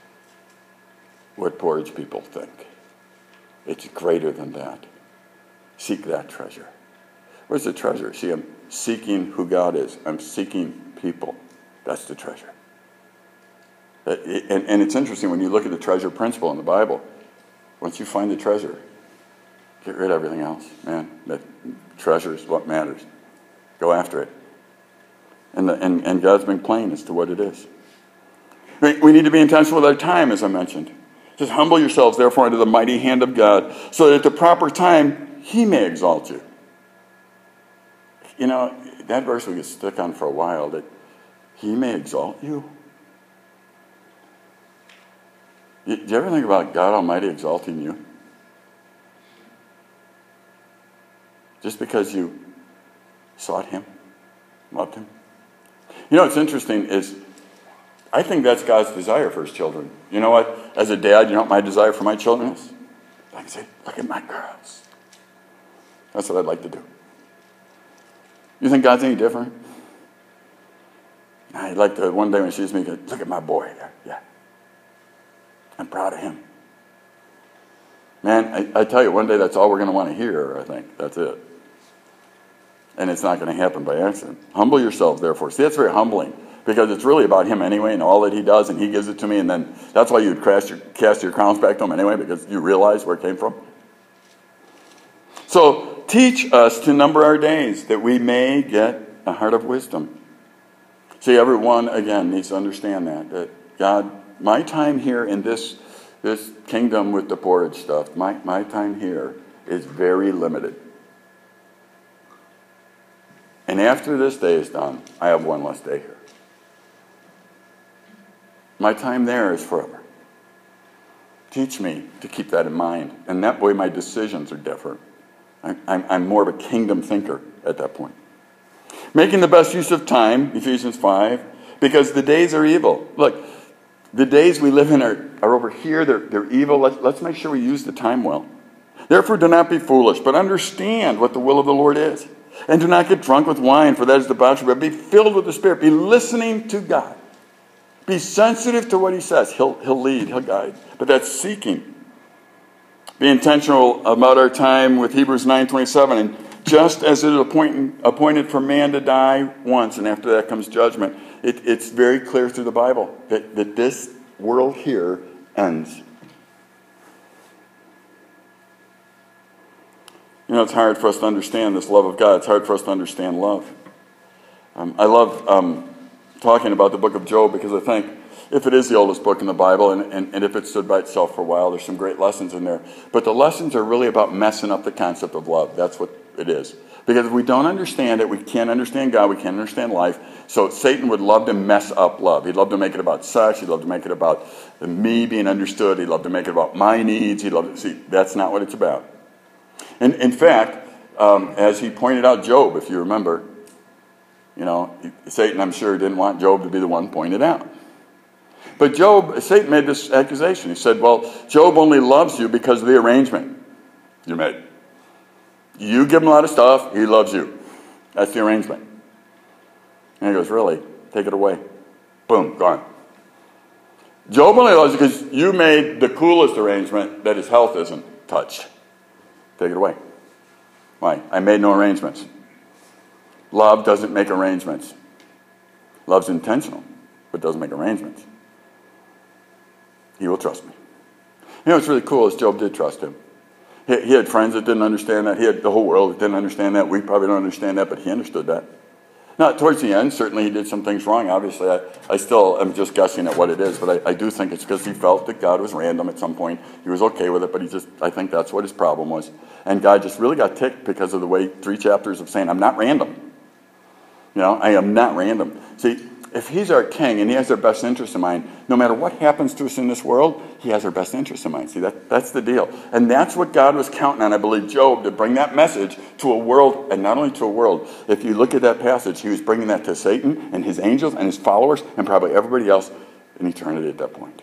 what porridge people think. It's greater than that. Seek that treasure. Where's the treasure? See, I'm seeking who God is. I'm seeking people. That's the treasure. And it's interesting when you look at the treasure principle in the Bible. Once you find the treasure, get rid of everything else. Man, that treasure is what matters. Go after it. And God's been plain as to what it is. We need to be intentional with our time, as I mentioned. Just humble yourselves, therefore, under the mighty hand of God, so that at the proper time, He may exalt you. You know, that verse we get stuck on for a while, that He may exalt you. Do you ever think about God Almighty exalting you? Just because you sought Him, loved Him? You know what's interesting is, I think that's God's desire for His children. You know what? As a dad, you know what my desire for my children is? I can say, look at my girls. That's what I'd like to do. You think God's any different? I'd like to, one day when she sees me, go, look at my boy there. Yeah. I'm proud of him. Man, I tell you, one day that's all we're going to want to hear, I think. That's it. And it's not going to happen by accident. Humble yourself, therefore. See, that's very humbling, because it's really about Him anyway and all that He does, and He gives it to me, and then that's why you'd cast your crowns back to Him anyway, because you realize where it came from. So, teach us to number our days, that we may get a heart of wisdom. See, everyone, again, needs to understand that God, my time here in this kingdom with the porridge stuff, my time here is very limited. And after this day is done, I have one less day here. My time there is forever. Teach me to keep that in mind. And that way my decisions are different. I'm more of a kingdom thinker at that point. Making the best use of time, Ephesians 5, because the days are evil. Look, the days we live in are over here. They're evil. Let's make sure we use the time well. Therefore, do not be foolish, but understand what the will of the Lord is. And do not get drunk with wine, for that is debauchery, but be filled with the Spirit. Be listening to God. Be sensitive to what He says. He'll lead. He'll guide. But that's seeking. Be intentional about our time with Hebrews 9:27. And just as it is appointed for man to die once, and after that comes judgment, it's very clear through the Bible that this world here ends. You know, it's hard for us to understand this love of God. It's hard for us to understand love. I love talking about the book of Job, because I think if it is the oldest book in the Bible, and if it stood by itself for a while, there's some great lessons in there. But the lessons are really about messing up the concept of love. That's what it is. Because if we don't understand it, we can't understand God, we can't understand life. So Satan would love to mess up love. He'd love to make it about sex. He'd love to make it about me being understood. He'd love to make it about my needs. See, that's not what it's about. And in fact, as he pointed out Job, if you remember, you know, Satan, I'm sure, didn't want Job to be the one pointed out. But Satan made this accusation. He said, well, Job only loves you because of the arrangement you made. You give him a lot of stuff, he loves you. That's the arrangement. And he goes, really? Take it away. Boom, gone. Job only loves you because you made the coolest arrangement that his health isn't touched. Take it away. Why? I made no arrangements. Love doesn't make arrangements. Love's intentional, but doesn't make arrangements. He will trust me. You know what's really cool is Job did trust him. He had friends that didn't understand that. He had the whole world that didn't understand that. We probably don't understand that, but he understood that. Now, towards the end, certainly he did some things wrong. Obviously, I still am just guessing at what it is, but I do think it's because he felt that God was random at some point. He was okay with it, but I think that's what his problem was. And God just really got ticked because of the way 3 chapters of saying, I'm not random. You know, I am not random. See, if he's our king and he has our best interest in mind, no matter what happens to us in this world, he has our best interest in mind. See, that's the deal. And that's what God was counting on, I believe, Job, to bring that message to a world, and not only to a world. If you look at that passage, he was bringing that to Satan and his angels and his followers and probably everybody else in eternity at that point.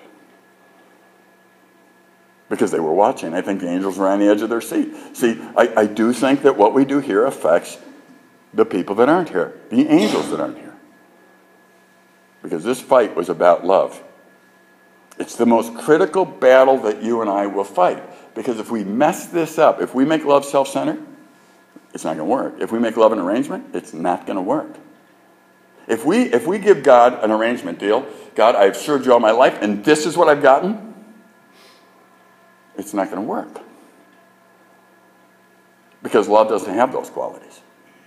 Because they were watching. I think the angels were on the edge of their seat. See, I do think that what we do here affects the people that aren't here, the angels that aren't here. Because this fight was about love. It's the most critical battle that you and I will fight. Because if we mess this up, if we make love self-centered, it's not going to work. If we make love an arrangement, it's not going to work. If we give God an arrangement deal, God, I've served you all my life, and this is what I've gotten, it's not going to work. Because love doesn't have those qualities.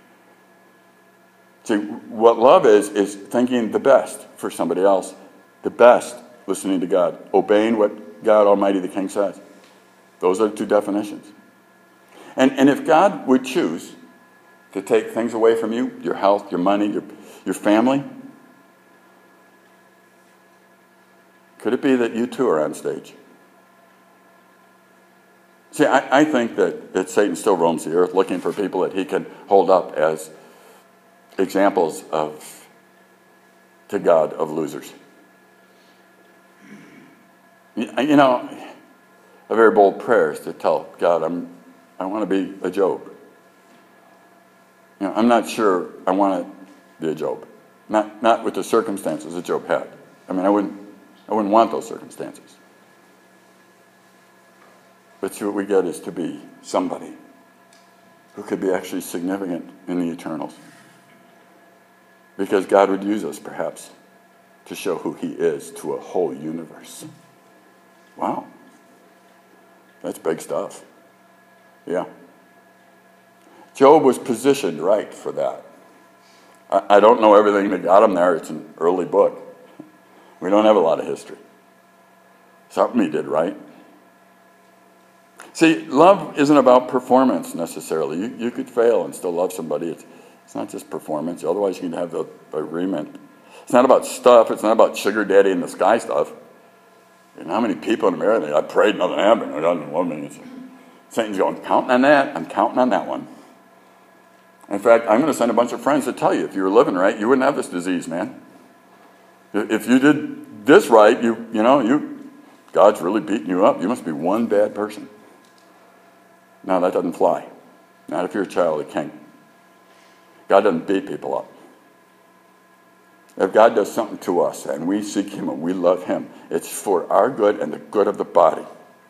See, what love is thinking the best for somebody else, the best listening to God, obeying what God Almighty the King says. Those are the two definitions. And if God would choose to take things away from you, your health, your money, your family, could it be that you too are on stage? See, I think that Satan still roams the earth looking for people that he can hold up as examples to God of losers. You know, a very bold prayer is to tell God, I want to be a Job. You know, I'm not sure I want to be a Job. Not with the circumstances that Job had. I mean, I wouldn't want those circumstances. But see, what we get is to be somebody who could be actually significant in the eternals. Because God would use us, perhaps, to show who he is to a whole universe. Wow. That's big stuff. Yeah. Job was positioned right for that. I don't know everything that got him there. It's an early book. We don't have a lot of history. Something he did right. See, love isn't about performance necessarily. You could fail and still love somebody. It's not just performance. Otherwise, you can have the agreement. It's not about stuff. It's not about sugar daddy in the sky stuff. And how many people in America, I prayed, nothing happened. I don't know. Satan's going, counting on that. I'm counting on that one. In fact, I'm going to send a bunch of friends to tell you, if you were living right, you wouldn't have this disease, man. If you did this right, God's really beating you up. You must be one bad person. No, that doesn't fly. Not if you're a child of the King. God doesn't beat people up. If God does something to us and we seek him and we love him, it's for our good and the good of the body.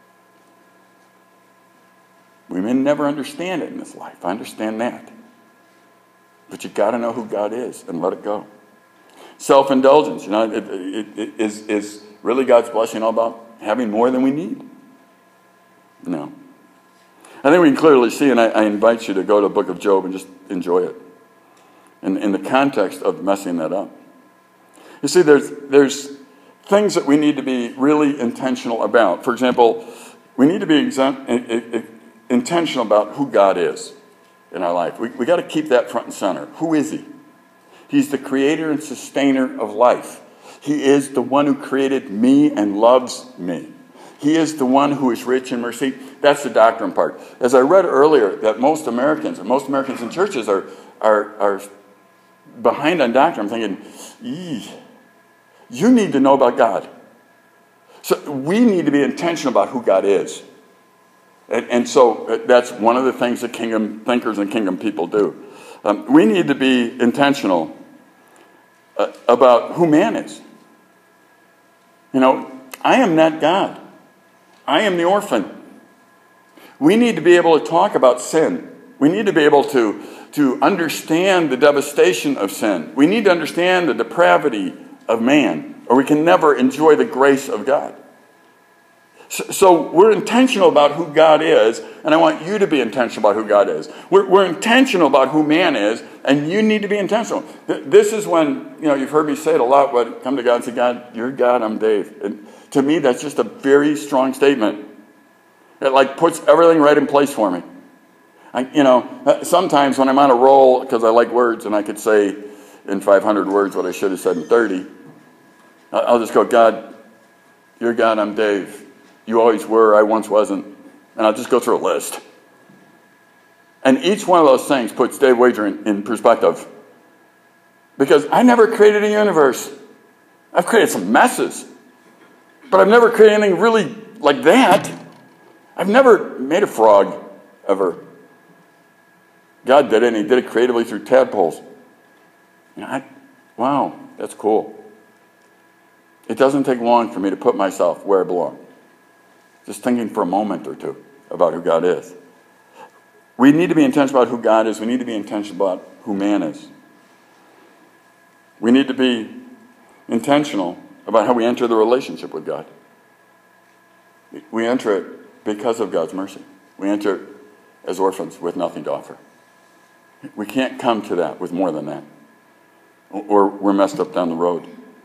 We may never understand it in this life. I understand that. But you got to know who God is and let it go. Self-indulgence, it is really God's blessing all about having more than we need? No. I think we can clearly see, and I invite you to go to the book of Job and just enjoy it. In the context of messing that up. You see, there's things that we need to be really intentional about. For example, we need to be intentional about who God is in our life. We got to keep that front and center. Who is he? He's the creator and sustainer of life. He is the one who created me and loves me. He is the one who is rich in mercy. That's the doctrine part. As I read earlier, that most Americans in churches are behind on doctrine. I'm thinking, you need to know about God. So we need to be intentional about who God is. And so that's one of the things that kingdom thinkers and kingdom people do. We need to be intentional about who man is. I am not God. I am the orphan. We need to be able to talk about sin. We need to be able to understand the devastation of sin. We need to understand the depravity of man, or we can never enjoy the grace of God. So we're intentional about who God is, and I want you to be intentional about who God is. We're intentional about who man is, and you need to be intentional. This is when, you've heard me say it a lot, but come to God and say, God, you're God, I'm Dave. And to me, that's just a very strong statement. It puts everything right in place for me. Sometimes when I'm on a roll, because I like words, and I could say in 500 words what I should have said in 30, I'll just go, God, you're God, I'm Dave. You always were, I once wasn't. And I'll just go through a list. And each one of those things puts Dave Wager in perspective. Because I never created a universe. I've created some messes. But I've never created anything really like that. I've never made a frog, ever. God did it, and he did it creatively through tadpoles. Wow, that's cool. It doesn't take long for me to put myself where I belong. Just thinking for a moment or two about who God is. We need to be intentional about who God is. We need to be intentional about who man is. We need to be intentional about how we enter the relationship with God. We enter it because of God's mercy. We enter it as orphans with nothing to offer. We can't come to that with more than that, or we're messed up down the road.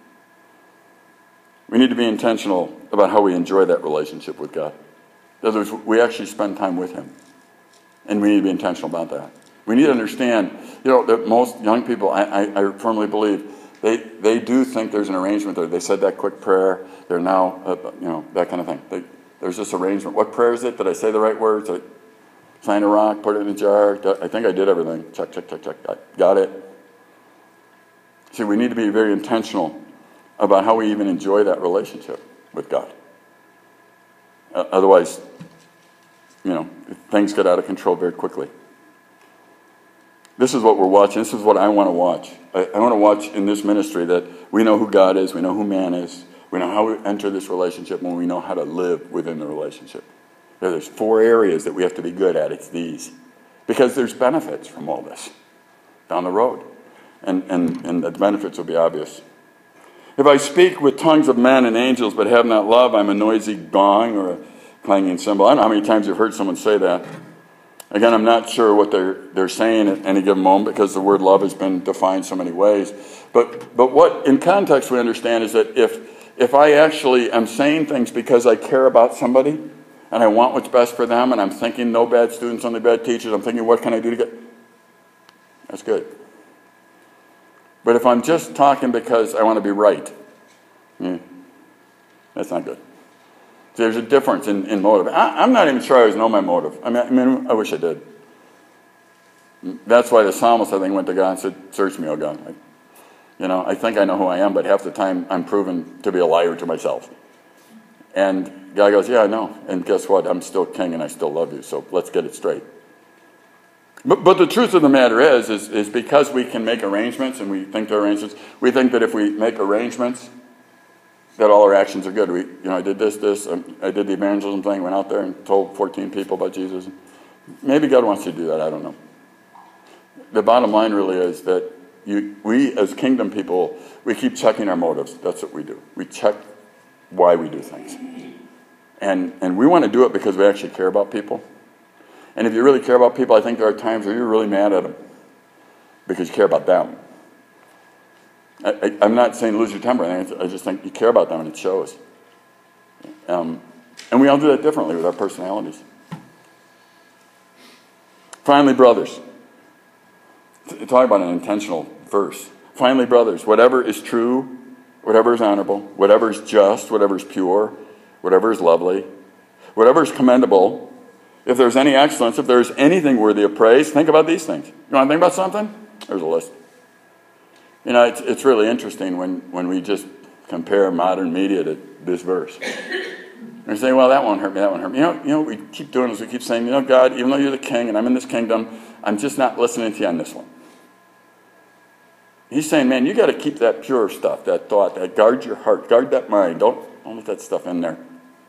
We need to be intentional about how we enjoy that relationship with God. In other words, we actually spend time with Him, and we need to be intentional about that. We need to understand, that most young people, I firmly believe, they do think there's an arrangement there. They said that quick prayer. They're now, that kind of thing. There's this arrangement. What prayer is it? Did I say the right words? Did I sign a rock, put it in a jar? I think I did everything. Check. Got it. See, we need to be very intentional about how we even enjoy that relationship with God. Otherwise, things get out of control very quickly. This is what we're watching. This is what I want to watch. I want to watch in this ministry that we know who God is, we know who man is, we know how we enter this relationship, and we know how to live within the relationship. There's 4 areas that we have to be good at. It's these. Because there's benefits from all this down the road. And the benefits will be obvious. If I speak with tongues of men and angels but have not love, I'm a noisy gong or a clanging cymbal. I don't know how many times you've heard someone say that. Again, I'm not sure what they're saying at any given moment because the word love has been defined so many ways. But what in context we understand is that if I actually am saying things because I care about somebody and I want what's best for them and I'm thinking no bad students, only bad teachers, I'm thinking what can I do to get... That's good. But if I'm just talking because I want to be right, that's not good. There's a difference in motive. I'm not even sure I always know my motive. I mean, I wish I did. That's why the psalmist, I think, went to God and said, "Search me, O God." I think I know who I am, but half the time I'm proven to be a liar to myself. And God goes, "Yeah, I know. And guess what? I'm still king and I still love you, so let's get it straight." But the truth of the matter is because we can make arrangements and we think they're arrangements, we think that if we make arrangements, that all our actions are good. I did this. I did the evangelism thing, went out there and told 14 people about Jesus. Maybe God wants you to do that. I don't know. The bottom line really is that we as kingdom people, we keep checking our motives. That's what we do. We check why we do things. And we want to do it because we actually care about people. And if you really care about people, I think there are times where you're really mad at them because you care about them. I'm not saying lose your temper. I just think you care about them and it shows. And we all do that differently with our personalities. Finally, brothers. Talk about an intentional verse. Finally, brothers, whatever is true, whatever is honorable, whatever is just, whatever is pure, whatever is lovely, whatever is commendable, if there's any excellence, if there's anything worthy of praise, think about these things. You want to think about something? There's a list. It's really interesting when we just compare modern media to this verse. And say, well, that won't hurt me, that won't hurt me. We keep doing this. We keep saying, God, even though you're the king and I'm in this kingdom, I'm just not listening to you on this one. He's saying, man, you got to keep that pure stuff, that thought, that guard your heart, guard that mind. Don't let that stuff in there.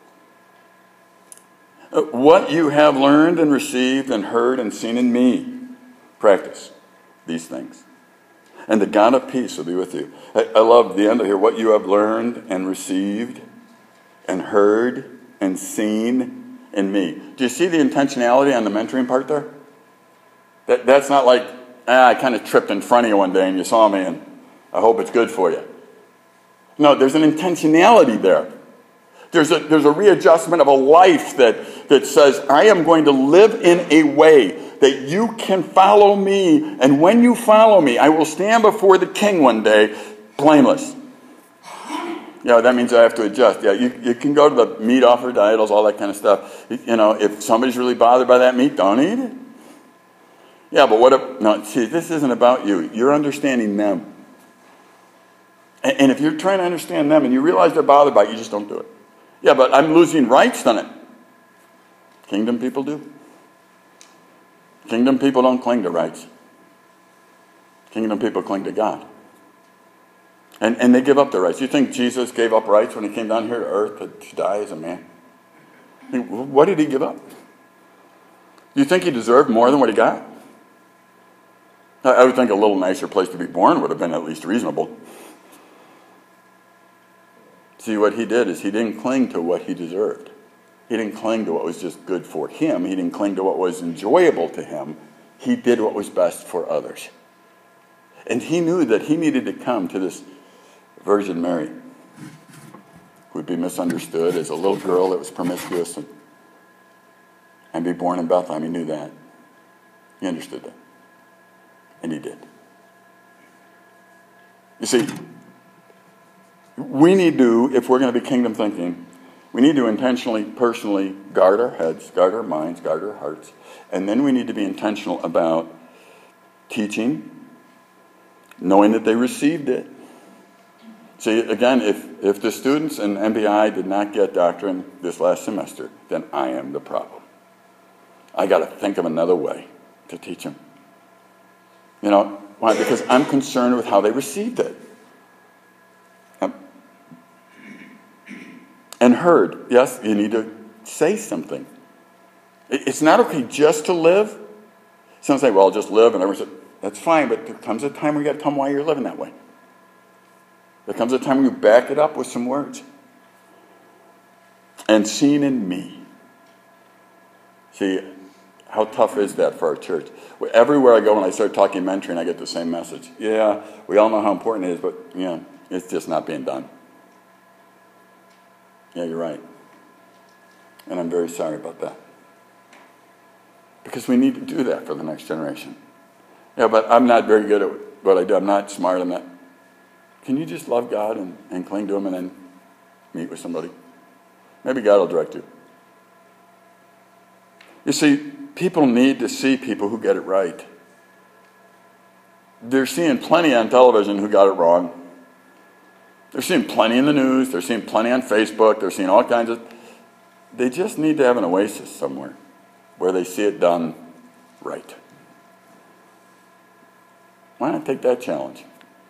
What you have learned and received and heard and seen in me, practice these things. And the God of peace will be with you. I love the end of here. What you have learned and received and heard and seen in me. Do you see the intentionality on the mentoring part there? That's not like, I kind of tripped in front of you one day and you saw me and I hope it's good for you. No, there's an intentionality there. There's a readjustment of a life that says, I am going to live in a way that you can follow me, and when you follow me, I will stand before the king one day, blameless. That means I have to adjust. You can go to the meat offered to idols, all that kind of stuff. If somebody's really bothered by that meat, don't eat it. Yeah, but what if... No, see, this isn't about you. You're understanding them. And if you're trying to understand them and you realize they're bothered by it, you just don't do it. Yeah, but I'm losing rights on it. Kingdom people do. Kingdom people don't cling to rights. Kingdom people cling to God. And they give up their rights. You think Jesus gave up rights when he came down here to earth to die as a man? What did he give up? Do you think he deserved more than what he got? I would think a little nicer place to be born would have been at least reasonable. See, what he did is he didn't cling to what he deserved. He didn't cling to what was just good for him. He didn't cling to what was enjoyable to him. He did what was best for others. And he knew that he needed to come to this Virgin Mary, who would be misunderstood as a little girl that was promiscuous and be born in Bethlehem. He knew that. He understood that. And he did. You see, we need to, if we're going to be kingdom thinking, we need to intentionally, personally guard our heads, guard our minds, guard our hearts. And then we need to be intentional about teaching, knowing that they received it. See, again, if the students in MBI did not get doctrine this last semester, then I am the problem. I got to think of another way to teach them. You know, why? Because I'm concerned with how they received it. And heard. Yes, you need to say something. It's not okay just to live. Some say, well, I'll just live and everything. That's fine, but there comes a time where you got to come while you're living that way. There comes a time when you back it up with some words. And seen in me. See, how tough is that for our church? Everywhere I go when I start talking mentoring, I get the same message. Yeah, we all know how important it is, but yeah, it's just not being done. Yeah, you're right. And I'm very sorry about that. Because we need to do that for the next generation. Yeah, but I'm not very good at what I do. I'm not smart. I'm not. Can you just love God and cling to Him and then meet with somebody? Maybe God will direct you. You see, people need to see people who get it right. They're seeing plenty on television who got it wrong. They're seeing plenty in the news. They're seeing plenty on Facebook. They're seeing all kinds of... They just need to have an oasis somewhere where they see it done right. Why not take that challenge?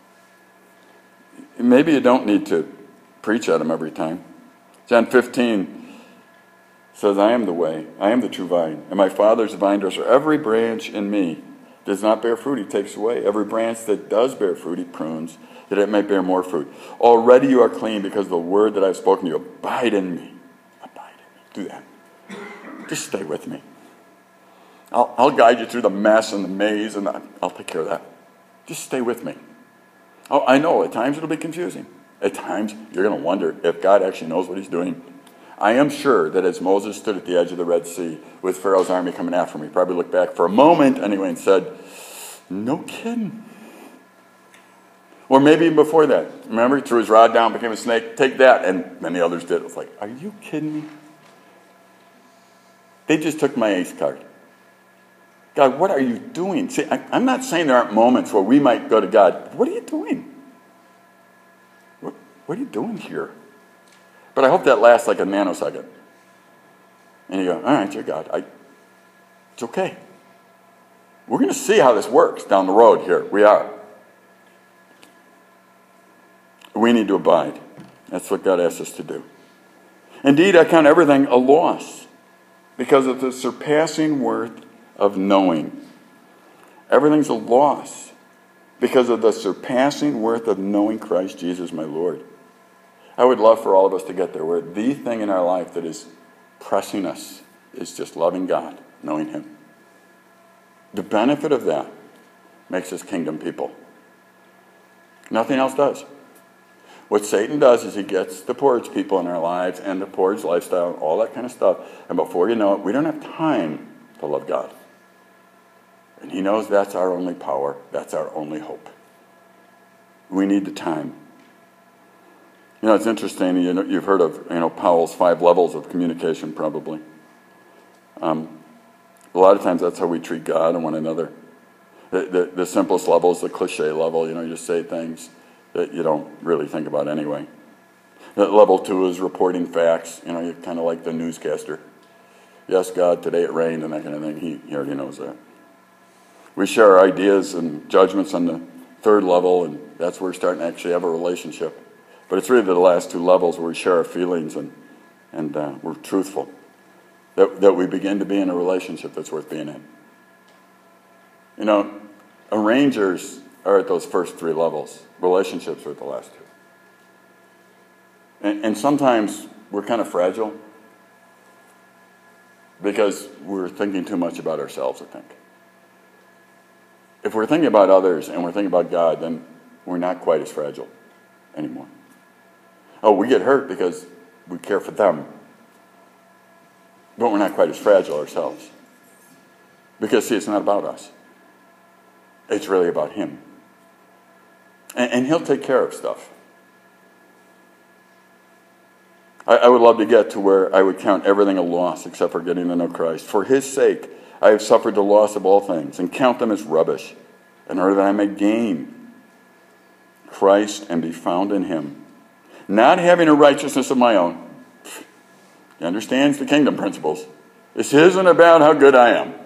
Maybe you don't need to preach at them every time. John 15 says, I am the way, I am the true vine, and my Father's the vine dresser. Every branch in me does not bear fruit, He takes away. Every branch that does bear fruit, He prunes, that it may bear more fruit. Already you are clean because of the word that I've spoken to you. Abide in me. Abide in me. Do that. Just stay with me. I'll guide you through the mess and the maze, and I'll take care of that. Just stay with me. Oh, I know, at times it'll be confusing. At times you're going to wonder if God actually knows what He's doing. I am sure that as Moses stood at the edge of the Red Sea with Pharaoh's army coming after him, he probably looked back for a moment anyway and said, no kidding. Or maybe even before that. Remember, he threw his rod down, became a snake. Take that. And many others did. It was like, are you kidding me? They just took my ace card. God, what are you doing? See, I'm not saying there aren't moments where we might go to God, what are you doing? What are you doing here? But I hope that lasts like a nanosecond. And you go, all right, dear God, it's okay. We're going to see how this works down the road here. We are. We need to abide. That's what God asks us to do. Indeed, I count everything a loss because of the surpassing worth of knowing. Everything's a loss because of the surpassing worth of knowing Christ Jesus my Lord. I would love for all of us to get there where the thing in our life that is pressing us is just loving God, knowing Him. The benefit of that makes us kingdom people. Nothing else does. What Satan does is he gets the porridge people in our lives and the porridge lifestyle, all that kind of stuff. And before you know it, we don't have time to love God. And He knows that's our only power. That's our only hope. We need the time. You know, it's interesting. You've heard of Powell's 5 levels of communication, probably. A lot of times that's how we treat God and one another. The simplest level is the cliche level. You just say things that you don't really think about anyway. Level 2 is reporting facts. You're kind of like the newscaster. Yes, God, today it rained and that kind of thing. He already knows that. We share our ideas and judgments on the 3rd level, and that's where we're starting to actually have a relationship. But it's really the last 2 levels where we share our feelings and we're truthful. That we begin to be in a relationship that's worth being in. Arrangers are at those first three levels. Relationships are at the last two. And sometimes we're kind of fragile because we're thinking too much about ourselves, I think. If we're thinking about others and we're thinking about God, then we're not quite as fragile anymore. Oh, we get hurt because we care for them, but we're not quite as fragile ourselves. Because, see, it's not about us. It's really about him. And he'll take care of stuff. I would love to get to where I would count everything a loss except for getting to know Christ. For his sake, I have suffered the loss of all things and count them as rubbish, in order that I may gain Christ and be found in him, not having a righteousness of my own. He understands the kingdom principles. This isn't about how good I am.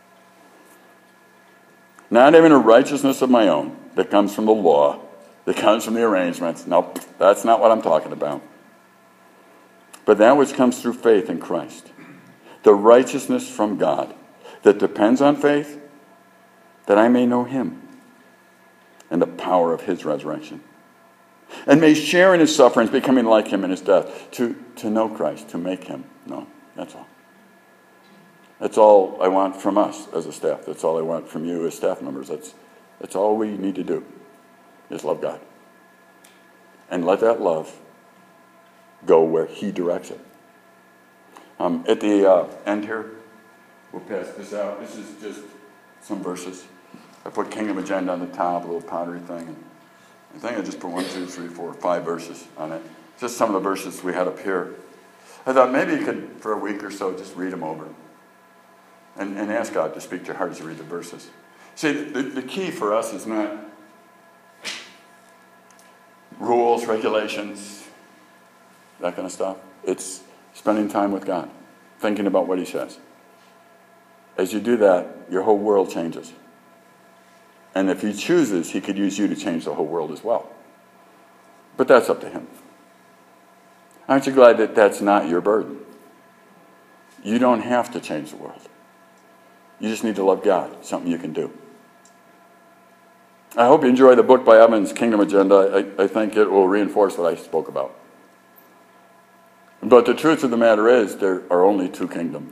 Not having a righteousness of my own that comes from the law, that comes from the arrangements. No, that's not what I'm talking about. But that which comes through faith in Christ. The righteousness from God that depends on faith, that I may know him and the power of his resurrection, and may share in his sufferings, becoming like him in his death. To know Christ, to make him known. That's all. That's all I want from us as a staff. That's all I want from you as staff members. That's all we need to do, is love God. And let that love go where he directs it. At the end here, we'll pass this out. This is just some verses. I put Kingdom Agenda on the top, a little pottery thing. And I think I just put 1, 2, 3, 4, 5 verses on it. Just some of the verses we had up here. I thought maybe you could, for a week or so, just read them over. And ask God to speak to your heart as you read the verses. See, the key for us is not rules, regulations, that kind of stuff. It's spending time with God, thinking about what he says. As you do that, your whole world changes. And if he chooses, he could use you to change the whole world as well. But that's up to him. Aren't you glad that that's not your burden? You don't have to change the world. You just need to love God, something you can do. I hope you enjoy the book by Evans, Kingdom Agenda. I think it will reinforce what I spoke about. But the truth of the matter is, there are only two kingdoms.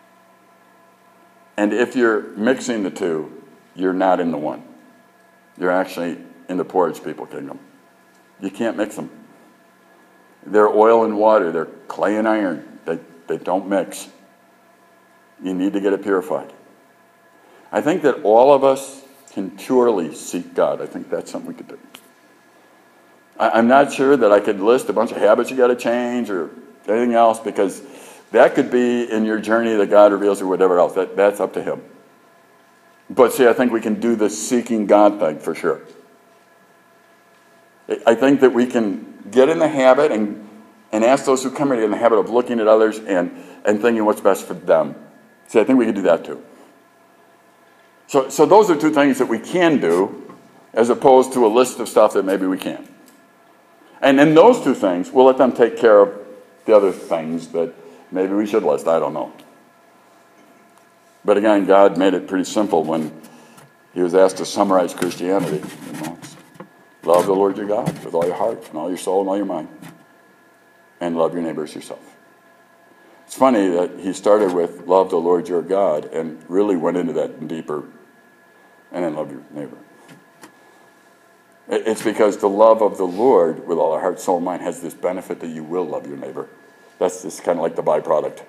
And if you're mixing the two, you're not in the one. You're actually in the porridge people kingdom. You can't mix them. They're oil and water. They're clay and iron. They don't mix. You need to get it purified. I think that all of us can purely seek God. I think that's something we could do. I'm not sure that I could list a bunch of habits you got to change or anything else, because that could be in your journey that God reveals or whatever else. That's up to him. But see, I think we can do the seeking God thing for sure. I think that we can get in the habit and ask those who come here in the habit of looking at others and thinking what's best for them. See, I think we can do that too. So those are two things that we can do, as opposed to a list of stuff that maybe we can't. And in those two things, we'll let them take care of the other things that maybe we should list. I don't know. But again, God made it pretty simple when he was asked to summarize Christianity. Love the Lord your God with all your heart and all your soul and all your mind. And love your neighbor as yourself. It's funny that he started with love the Lord your God and really went into that deeper. And then love your neighbor. It's because the love of the Lord with all our heart, soul, and mind has this benefit that you will love your neighbor. That's just kind of like the byproduct.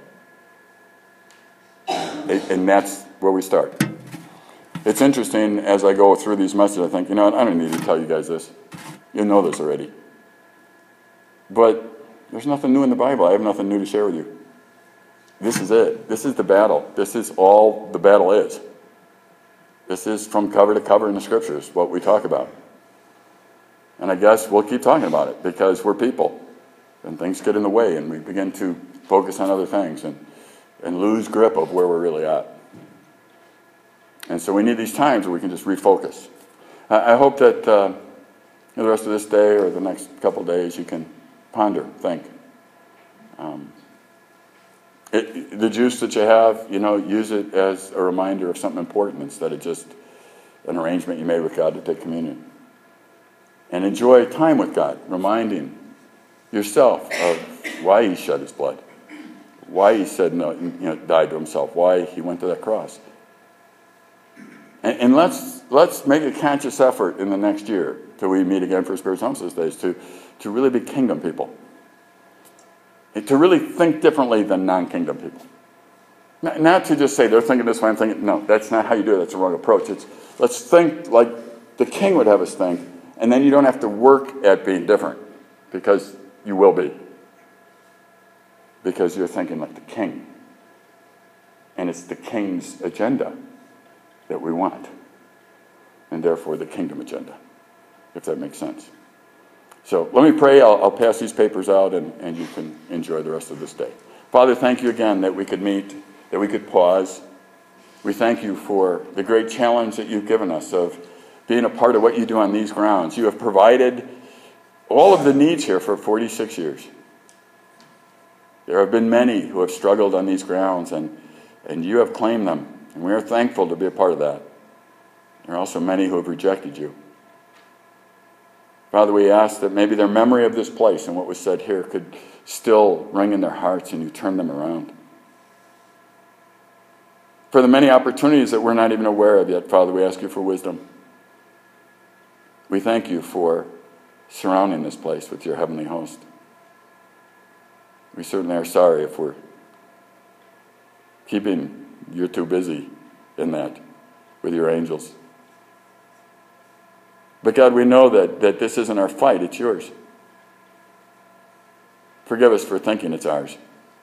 And that's where we start. It's interesting, as I go through these messages, I think, I don't need to tell you guys this. You know this already. But there's nothing new in the Bible. I have nothing new to share with you. This is it. This is the battle. This is all the battle is. This is from cover to cover in the scriptures, what we talk about. And I guess we'll keep talking about it because we're people. And things get in the way and we begin to focus on other things and lose grip of where we're really at. And so we need these times where we can just refocus. I hope that the rest of this day or the next couple of days you can ponder, think. The juice that you have, use it as a reminder of something important instead of just an arrangement you made with God to take communion. And enjoy time with God, reminding yourself of why he shed his blood, why he said no, died to himself, why he went to that cross. And let's make a conscious effort in the next year till we meet again for Spirit's Homestead Days to really be kingdom people. And to really think differently than non-kingdom people. Not to just say they're thinking this way, I'm thinking, no, that's not how you do it, that's the wrong approach. Let's think like the king would have us think, and then you don't have to work at being different, because you will be. Because you're thinking like the king. And it's the king's agenda that we want. And therefore the kingdom agenda, if that makes sense. So let me pray. I'll pass these papers out and you can enjoy the rest of this day. Father, thank you again that we could meet, that we could pause. We thank you for the great challenge that you've given us of being a part of what you do on these grounds. You have provided all of the needs here for 46 years. There have been many who have struggled on these grounds, and you have claimed them, and we are thankful to be a part of that. There are also many who have rejected you. Father, we ask that maybe their memory of this place and what was said here could still ring in their hearts and you turn them around. For the many opportunities that we're not even aware of yet, Father, we ask you for wisdom. We thank you for surrounding this place with your heavenly host. We certainly are sorry if we're keeping you too busy in that with your angels. But God, we know that this isn't our fight, it's yours. Forgive us for thinking it's ours.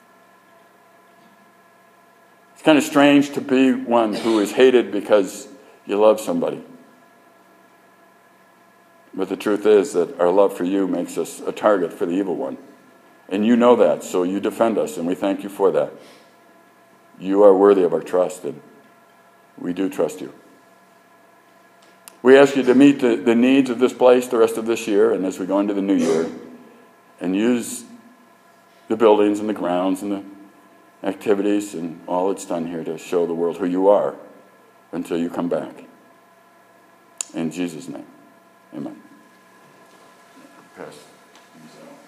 It's kind of strange to be one who is hated because you love somebody. But the truth is that our love for you makes us a target for the evil one. And you know that, so you defend us, and we thank you for that. You are worthy of our trust, and we do trust you. We ask you to meet the needs of this place the rest of this year and as we go into the new year, and use the buildings and the grounds and the activities and all that's done here to show the world who you are until you come back. In Jesus' name, amen. Pass these out.